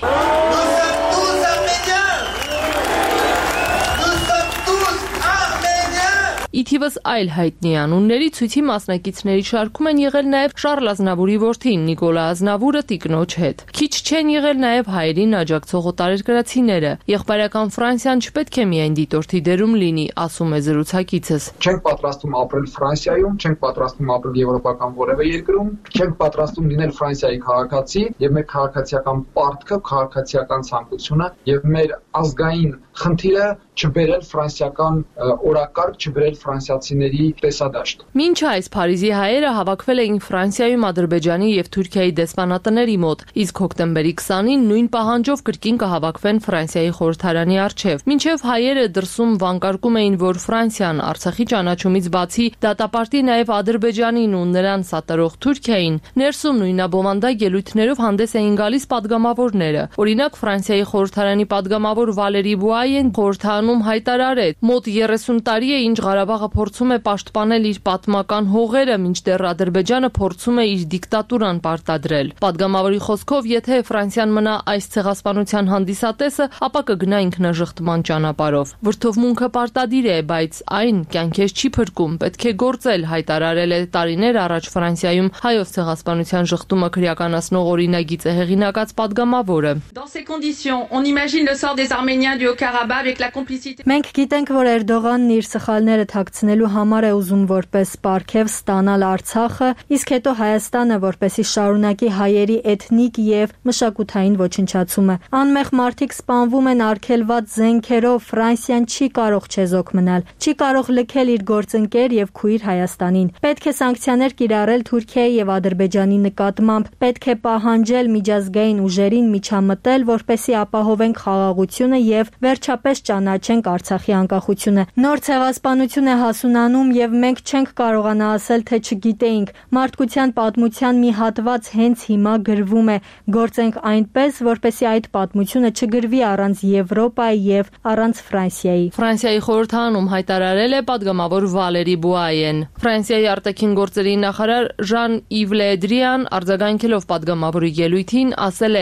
Իթիվս այլ հայտնի անունների ցույցի մասնակիցների շարքում են եղել նաև Շարլ Ազնավուրի որդին Նիկոլա Ազնավուրը տիկնոջ հետ։ Քիչ չեն եղել նաև հայերին աջակցող օտարերկրացիները։ Եղբայրական Ֆրանսիան չպետք է միայն դիտորդի դերում լինի, ասում է զրուցակիցս։ Չենք պատրաստվում ապրել Ֆրանսիայում, չենք պատրաստվում ապրել եվրոպական որևէ երկրում, չենք պատրաստվում լինել Ֆրանսիայի քաղաքացի, եւ մեր քաղաքացիական պարտքը, քաղաքացիական ցանկությունը եւ մեր ազգային խնդիրը չբերել ֆրանսիական օրակարգ, չբերել ֆրանսիացիների տեսադաշտ։ Մինչ այս Փարիզի հայերը հավաքվել էին Ֆրանսիայում, Ադրբեջանի եւ Թուրքիայի դեսպանատների մոտ, իսկ հոկտեմբերի քսանին նույն պահանջով կրկին կհավաքվեն Ֆրանսիայի խորհրդարանի առջև։ Մինչև հայերը դրսում վանկարկում էին, որ Ֆրանսիան Արցախի ճանաչումից բացի դատապարտի նաեւ Ադրբեջանին ու նրան սատարող Թուրքիային, ներսում նույնաբովանդակ ելույթներով հանդես էին գալիս պատգամավորները։ Օրինակ Ֆրանսիայի խորհրդարանի պատգամավոր Վալերի Բուայեն խորհրդանում հայտարարեց. «Մոտ երեսուն տարի է, ինչ Ղարաբաղը փորձում է պաշտպանել իր պատմական հողերը, մինչդեռ Ադրբեջանը փորձում է իր դիկտատուրան պարտադրել»։ Պատգամավորի խոսքով, եթե Ֆրանսիան մնա այս ցեղասպանության հանդիսատեսը, ապա կգնա ինքնաժխտման ճանապարհով։ Վրդովմունքը պարտադիր է, բայց այն կյանքեր չի փրկում, պետք է գործել, հայտարարել է տարիներ առաջ Ֆրանսիայում հայոց ցեղասպանության շղթումը քրեականացնող օրինագիծը հեղինակած պատգամավորը։ Մենք գիտենք, որ Էրդողանն իր սխալները թաքցնելու համար է ուզում որպես պարգև ստանալ Արցախը, իսկ հետո Հայաստանը, որպեսզի շարունակի հայերի էթնիկ եւ մշակութային ոչնչացումը։ Անմեղ մարդիկ սպանվում են արգելված զենքերով, Ֆրանսիան չի կարող չեզոք մնալ, չի կարող լքել իր գործընկեր եւ քույր Հայաստանին։ Պետք է սանկցիաներ կիրառել Թուրքիայի եւ Ադրբեջանի նկատմամբ, պետք է պահանջել միջազգային ուժերին միջամտել, որպեսզի ապահովենք խաղաղությունը եւ վերջապես ճանաչենք Արցախի անկախությունը։ Նոր ցեղասպանություն է հասունանում եւ մենք չենք կարողանա ասել, թե չգիտեինք։ Մարդկության պատմության մի հատված հենց հիմա գրվում է։ Գործենք այնպես, որպեսզի այդ պատմությունը չգրվի առանց Եվրոպայի եւ առանց Ֆրանսիայի։ Ֆրանսիայի խորհրդանում հայտարարել է պատգամավոր Վալերի Բուայեն։ Ֆրանսիայի արտաքին գործերի նախարար Ժան-Իվ Լե Դրիան արձագանքելով պատգամավորի ելույթին ասել է.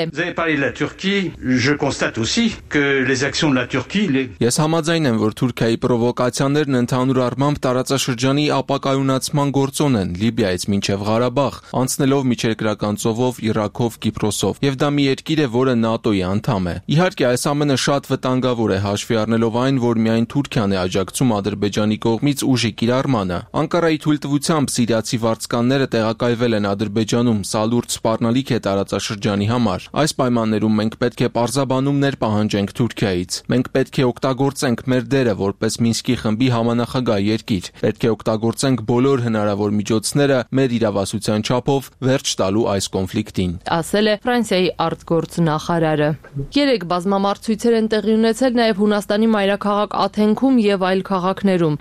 Ես համաձայն եմ, որ Թուրքիայի պրովոկացիաներն ընդհանուր առմամբ տարածաշրջանի ապակայունացման գործոն են Լիբիայից մինչև Ղարաբաղ, անցնելով միջերկրական ծովով, Իրաքով, Կիպրոսով, եւ դա մի երկիր է, որը ՆԱՏՕ-ի անդամ է։ Իհարկե, այս ամենը շատ վտանգավոր է, հաշվի առնելով այն, որ միայն Թուրքիան է աջակցում Ադրբեջանի կողմից ուժի կիրառմանը։ Անկարայի թույլտվությամբ սիրիացի վարձկանները տեղակայվել են Ադրբեջանում, սա լուրջ սպառնալիք է տարածաշրջանի համար։ Այս պայմաններում մենք պետք է պարզաբանումներ պահանջենք Թուրքիայից։ Մենք պետք է օգտագործենք մեր դերը որպես Մինսկի խմբի համանախագահ երկիր։ Պետք է օգտագործենք բոլոր հնարավոր միջոցները մեր իրավասության չափով վերջ տալու այս կոնֆլիկտին, ասել է Ֆրանսիայի արտգործնախարարը։ Երեք բազմամարդ-ցույցեր են տեղի ունեցել նաև Հունաստանի մայրաքաղաք Աթենքում եւ այլ քաղաքներում։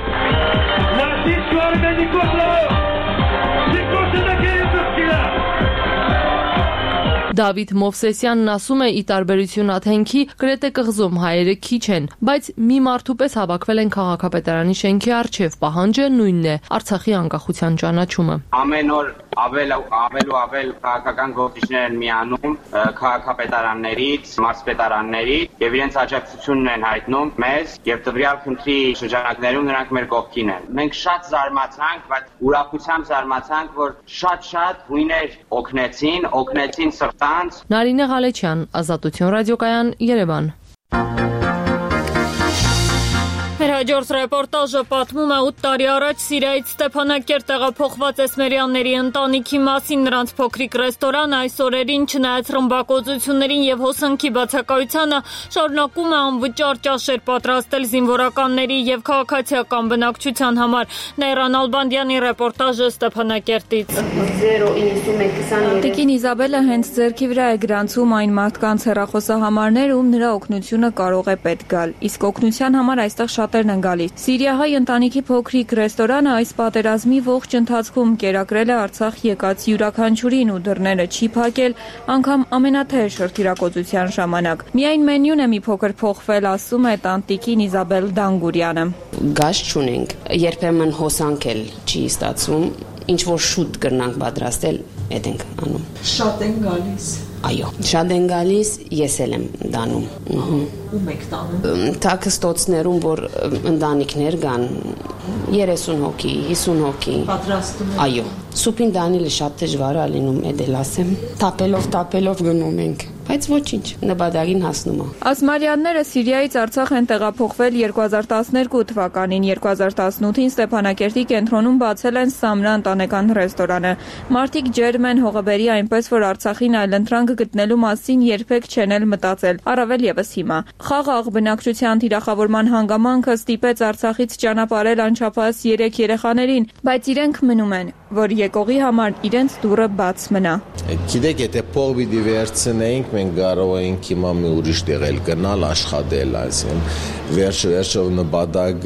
Դավիթ Մովսեսյանն ասում է՝ ի տարբերություն Աթենքի, Կրետե կղզում հայերը քիչ են, բայց մի մարդու պես հավաքվել են քաղաքապետարանի շենքի առջև, պահանջը նույնն է՝ Արցախի անկախության ճանաչումը։ Ամեն օր ավել ավել ու ավել քաղաքական գործիչներ են միանում քաղաքապետարաններից, մարզպետարաններից եւ իրենց աջակցությունն են հայտնում մեզ եւ տվյալ քննի շրջանակներում նրանք մեր կողքին են։ Մենք շատ զարմացանք, բայց ուրախությամբ զարմացանք, որ շատ-շատ հույներ օգնեցին, օգնեցին սրտանց։ Նարինե Ղալեչյան, Ազատություն ռադիոկայան, Երևան։ Մեր հաջորդ ռեպորտաժը պատմում է ութ տարի առաջ Սիրիայից Ստեփանակերտ տեղափոխված էսմերյանների ընտանիքի մասին։ Նրանց փոքրիկ ռեստորանը այս օրերին, չնայած ռմբակոծություններին եւ հոսանքի բացակայությանը, շարունակում է անվճար ճաշեր պատրաստել զինվորականների եւ քաղաքացիական բնակչության համար։ Նայրան Ալբանդյանի ռեպորտաժը Ստեփանակերտից։ Տիկին Իզաբելը հենց ձեռքի վրա է գրանցում այն մարդկանց հեռախոսահամարներ, ում նրա օգնությունը կարող է պետք գալ։ Իսկ օգնության համար այստեղ շատերն են գալիս։ Սիրիահայ ընտանիքի փոքրիկ ռեստորանը այս պատերազմի ողջ ընթացքում կերակրել է Արցախ եկած յուրաքանչյուրին ու դռները չի փակել, անգամ ամենաթեժ հրթիռակոծության ժամանակ։ Միայն մենյուն է մի փոքր փոխվել, ասում է տանտիկին Իզաբել Դանգուրյանը։ Գազ չունենք, երբեմն հոսանք էլ չի ստացվում, ինչ որ շուտ կրնանք պատրաստել, այդ ենք անում։ Շատ են գալիս։ Այո, շատ են գալիս, ես էլ եմ դանում։ Ում եք տանում։ Թաքստոցներում, որ ընտանիքներ կան, երեսուն հոգի, հիսուն հոգի։ Պատրաստում եք։ Այո, սուպին դանելը շատ դժվար է լինում, էդ էլ ասեմ։ Տապելով, տապելով գնում ենք, բայց ոչինչ, նպատակին հասնում է։ Ասմարյանները Սիրիայից Արցախ են տեղափոխվել երկու հազար տասներկու թվականին, երկու հազար տասնութին Ստեփանակերտի կենտրոնում բացել են Սամրա ընտանեկան ռեստորանը։ Մարդիկ ջերմ են հողաբերի, այնպես որ Արցախին այլընտրանք գտնելու մասին երբեք չեն էլ մտածել, առավել եւս հիմա։ Խաղաղ բնակչության թիրախավորման հանգամանքը ստիպեց Արցախից ճանապարհել անչափահաս երեք երեխաներին, բայց իրենք մնում են, որ եկողի համար իրենց դուռը բաց մնա։ Գիտեք, եթե փող պիտի վերցնեինք, մենք կարող էինք հիմա մի ուրիշ տեղ էլ գնալ, աշխատել, այսինքն վերջ-վերջով նպատակ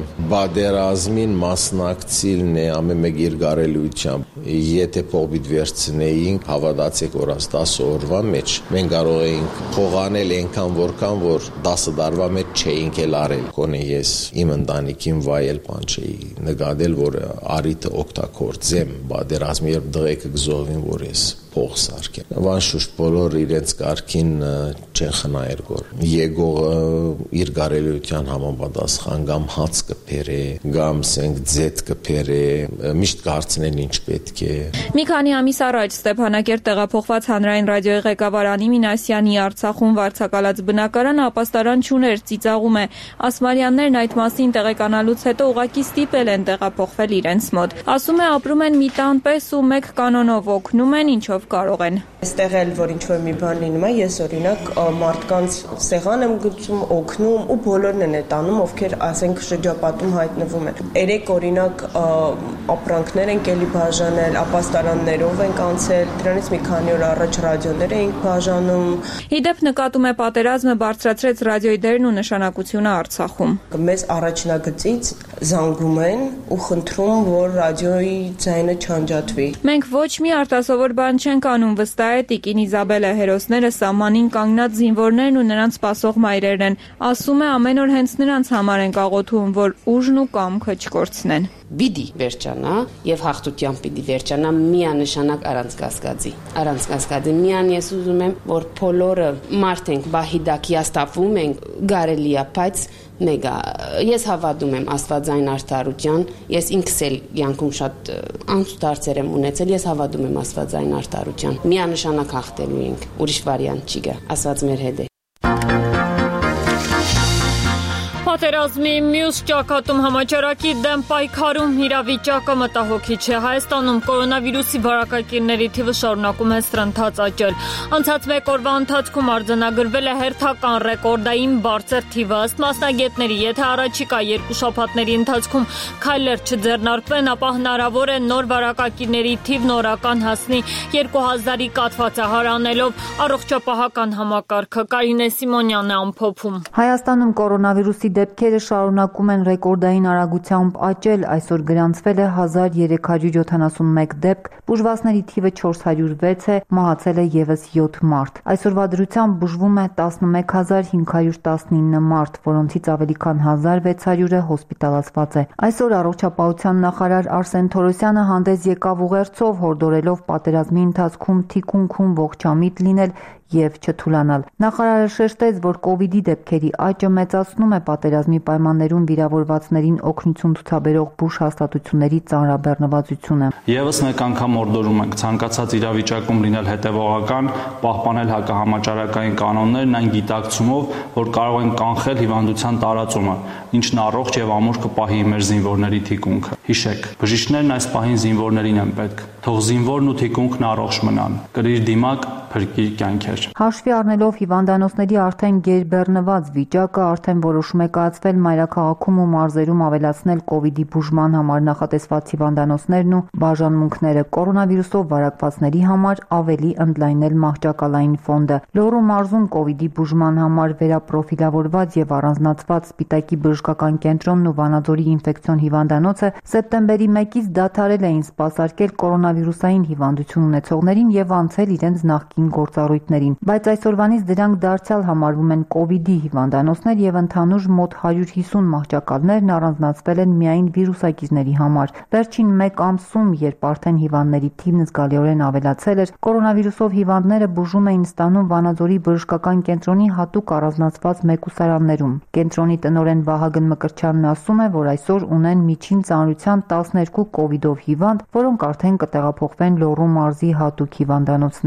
բادرազմին մասնակցելն է ամեն մեկ իր գարելույթությամբ։ Եթե փող պիտի վերցնեինք, հավատացեք, որ տասը օրվա մեջ մենք կարող էինք փողանել այնքան որքան որ դասը տարվա մեջ չէինք էլ արել։ Կոնե ես իմ ընտանիքին վայել բան չէի նկատել, որ արիթը օգտագործեմ բادرազմի երբ դղեկը գզովին, որ ես փող սարքեմ։ Վանշուշտ բոլոր իրենց կարգին չեն խնայել գոր։ Եկողը իր գարելույթյան համապատասխան կամ հաց կփերե, կամ սենք ձետ կփերե, միշտ կհարցնեն ինչ պետք է։ Մի քանի ամիս առաջ Ստեփանակերտ տեղափոխված հանրային ռադիոյի ղեկավար Անի Մինասյանի Արցախում վարձակալած բնակարանը ապաստարան չուներ, ծիծաղում է։ Ասմարյաններն այդ մասին տեղեկանալուց հետո ուղակի ստիպել են տեղափոխվել իրենց մոտ։ Ասում է, ապրում են մի տան պես ու մեկ կանոնով, օգնում են ինչով կարող են։ Այստեղ էլ որ ինչ-որ մի բան լինում է, ես օրինակ մարդկանց սեղան եմ գցում, օգնում ու բոլորն են այդ անում, ովքեր ասենք շրջապատում հայտնվում են։ Երեք օրինակ ապրանքներ են կելի բաժանել, ապաստարաններով են անցել, դրանից մի քանի օր առաջ ռադիոներ էինք բաժանում։ Իդեպ նկատում է պատերազմը բարձրացրեց ռադիոյի դերն ու նշանակությունը Արցախում։ Մեզ առաջնագծից զանգում են ու խնդրում, որ ռադիոյի ձայնը չանջատվի։ Մենք ոչ մի արտասովոր բան չենք անում, վստահ է Տիկին Իզաբելը, հերոսները սահմանին կանգնած զինվորներն ու նրանց սպասող մայրերն են։ Ասում է, ամեն օր հենց նրանց համար են աղոթում, որ ուժն ու կամքը չկորցնեն։ Պիտի վերջանա եւ հաղթությամբ պիտի վերջանա միանշանակ առանց կասկածի։ Առանց կասկածի միան ես ուզում եմ, որ բոլորը մարդ ենք, բահիդակ հիաստափվում ենք, գարելի է, բայց մեգա ես հավատում եմ Աստվածային արդարության, ես ինքս էլ յանքում շատ անցուդարձեր եմ ունեցել, ես հավատում եմ Աստվածային արդարության։ Միանշանակ հաղթելու ենք, ուրիշ վարիանտ չի գա, Աստված մեր հետ է։ Պատերազմի մյուս ճակատում համաճարակի դեմ պայքարում իրավիճակը մտահոգիչ է։ Հայաստանում կորոնավիրուսի վարակակիրների թիվը շարունակում է սրընթաց աճել։ Անցած մեկ օրվա ընթացքում արձանագրվել է հերթական ռեկորդային բարձր թիվը։ Ըստ մասնագետների, եթե առաջիկա երկու շաբաթների ընթացքում քայլեր չձեռնարկվեն, ապա հնարավոր է նոր վարակակիրների թիվն օրական հասնի երկու հազարի կաթվածահար անելով առողջապահական համակարգը։ Կարինե Սիմոնյանն է ամփոփում։ Հայաստանում կորոնավիրուսի դեպքերը շարունակում են ռեկորդային արագությամբ աճել, այսօր գրանցվել է հազար երեք հարյուր յոթանասունմեկ դեպք, բուժվածների թիվը չորս հարյուր վեց է, մահացել է եւս յոթ մարդ։ Այսօրվա դրությամբ բուժվում է տասնմեկ հազար հինգ հարյուր տասնինը մարդ, որոնցից ավելի քան հազար վեց հարյուրը հոսպիտալացված է։ Այսօր առողջապահության նախարար Արսեն Թորոսյանը հանդես եկավ ուղերձով, հորդորելով պատերազմի ընթացքում թիկունքում ողջամիտ լինել եւ չթուլանալ։ Նախարարը շեշտեց, որ կոവിഡ്ի դեպքերի աճը մեծացնում է պատերազմի պայմաններում վիրավորվածներին օգնություն ցուցաբերող բուժ հաստատությունների ծանրաբեռնվածությունը։ Եվս մեկ անգամ օրդորում ենք ցանկացած իրավիճակում լինել հետևողական, պահպանել հակահամաճարակային կանոններն այն գիտակցումով, որ կարող են կանխել հիվանդության տարածումը, ինչն առողջ եւ ամուր կպահի մեր զինվորների թիկունքը։ Հիշեք, բժիշկներն այս պահին զինվորներին են պետք։ Թող զինվորն ու թիկունքն առողջ մնան։ Կրիր դիմակ, փրկի կյանքեր։ Հաշվի առնելով հիվանդանոցների արդեն գերբեռնված վիճակը, արդեն որոշում է կայացվել մայրաքաղաքում ու մարզերում ավելացնել կոവിഡ്ի բուժման համար նախատեսված հիվանդանոցներն ու բաժանմունքները, կորոնավիրուսով վարակվածների համար ավելի ընդլայնել մահճակալային ֆոնդը։ Լոռու մարզում կոവിഡ്ի բուժման համար վերապրոֆիլավորված եւ առանձնացված Սպիտակի բժշկական կենտրոնն ու Վանաձորի ինֆեկցիոն հիվանդանոցը սեպտեմբերի մեկից դադարել էին սպասարկել կորոնավիրուսային հիվանդություն ունեցողներին եւ անցել իրենց նախկին գործառույթներին, բայց այսօրվանից դրանք դարձյալ համարվում են կոവിഡ്ի հիվանդանոցներ եւ ընդհանուր մոտ հարյուր հիսուն մահճակալներն առանձնացվել են միայն վիրուսակիզների համար։ Վերջին մեկ ամսում, երբ արդեն հիվանդների թիվն զգալիորեն ավելացել էր, կորոնավիրուսով հիվանդները բուժում էին ստանում Վանաձորի բժշկական կենտրոնի հատուկ առանձնացված մեկուսարաններում։ Կենտրոնի տնօրեն Վահագն Մկրտչյանն ասում է, որ այսօր ունեն միջին ծանրության տասներկու կոവിഡ്ով հիվանդ, որոնք արդեն կտեղափոխվեն Լոռու մարզի հատուկ հիվանդանոցներ։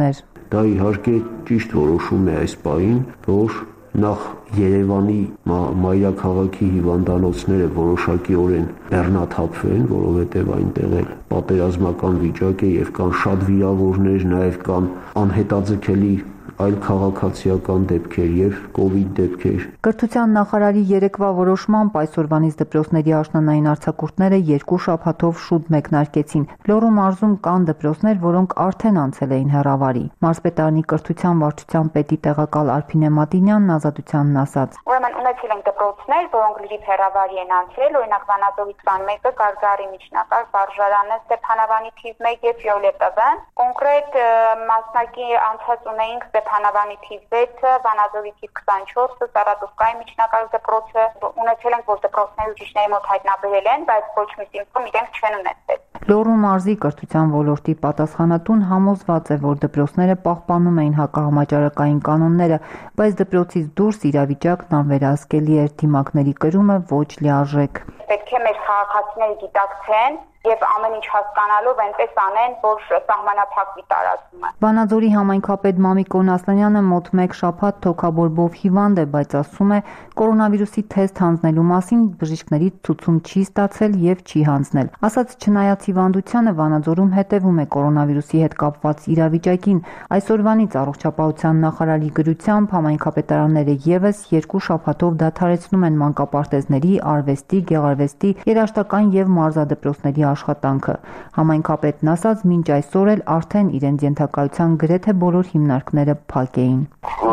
Դա իհարկե ճիշտ որոշում է այս պահին, որ նախ Երևանի մայրաքաղաքի հիվանդանոցները որոշակիորեն բեռնաթափվեն, որովհետև այնտեղ էլ պատերազմական վիճակ է եւ կան շատ վիրավորներ, նաեւ կան անհետաձգելի այլ քաղաքացիական դեպքեր եւ կովիդ դեպքեր։ Կրթության նախարարի երեկվա որոշմամբ այսօրվանից դպրոցների աշնանային արձակուրդները երկու շաբաթով շուտ մեկնարկեցին։ Լոռու մարզում կան դպրոցներ, որոնք արդեն անցել էին հեռավարի։ Մարզպետարանի կրթության վարչության պետի տեղակալ Արփինե Մատինյանն Ազատությանն ասաց. Ուրեմն ունեցել ենք դպրոցներ, որոնք լրիվ հեռավարի են անցել, օրինակ Վանաձորի տասնմեկը, Գարգարի միջնակարգ, Վարժարանը, Ստեփանավանի թիվ մեկ եւ Վիոլետովան։ Կոնկրետ մասնակի անցած ունեինք Ստեփանավանի թիվ վեցը, Վանաձորի թիվ քսանչորսը, Սարատովկայի միջնակարգ դպրոցը։ Ունեցել ենք, որ դպրոցների ուսուցիչների մոտ հայտնաբերել են, բայց ոչ մի սիմպտոմ իրենք չեն ունեցել։ Լոռու մարզի կրթության ոլորտի պատասխանատուն համոզված է, որ դպրոցները պահպանում էին հակահամաճարակային կանոնները, բայց դպրոցից դուրս իրավիճակն անվերահսկելի էր, դիմակների կրումը ոչ լիարժեք։ Պետք է մեր քաղաքացիները գիտակցեն եւ ամեն ինչ հասկանալով այնպես անեն, որ սահմանափակվի տարածումը։ Վանաձորի համայնքապետ Մամիկ Օնասլանյանը մոտ մեկ շաբաթ թոքաբորբով հիվանդ է, բայց ասում է, կորոնավիրուսի թեստ հանձնելու մասին բժիշկներից ցուցում չի ստացել եւ չի հանձնել։ Ասած չնայած հիվանդությանը Վանաձորում հետևում է կորոնավիրուսի հետ կապված իրավիճակին, այսօրվանից առողջապահության նախարարի գրությամբ համայնքապետարանները եւս երկու շաբաթով դադարեցնում են մանկապարտեզների, արվեստի, գեղարվեստի, երաժշտական եւ մարզադպրոցների աշխատանքը։ Համայնքապետն ասաց, մինչ այսօր էլ արդեն իրենց ենթակայության գրեթե բոլոր հիմնարկները փակ էին։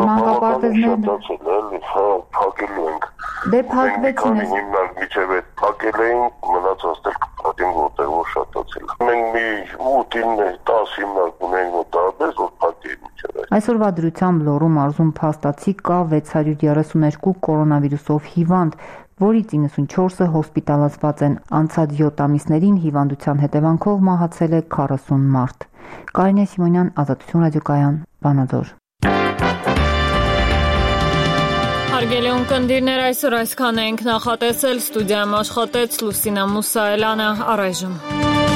Մանկապարտեզներն փակելու ենք։ Դե փակվեցին։ Հիմնարկ միջև այդ փակել էին, մնացած դեռ կփակենք որտեղ որ շատացել։ Մենք մի ութ-ին տասը հիմնարկ ունենք մոտավորապես, որ փակեին միջև այդ։ Այսօրվա դրությամբ Լոռու մարզում փաստացի կա վեց հարյուր երեսուներկու կորոնավիրուսով հիվանդ, որից իննսունչորսը հոսպիտալացված են։ Անցած յոթ ամիսներին հիվանդության հետևանքով մահացել է քառասուն մարդ։ Կարինե Սիմոնյան, Ազատություն ռադիոկայան, Վանաձոր։ Հարգելի ունկնդիրներ, այսօր այսքան ենք նախատեսել, ստուդիայում աշխատեց Լուսինա Մուսայելյանը, առայժմ։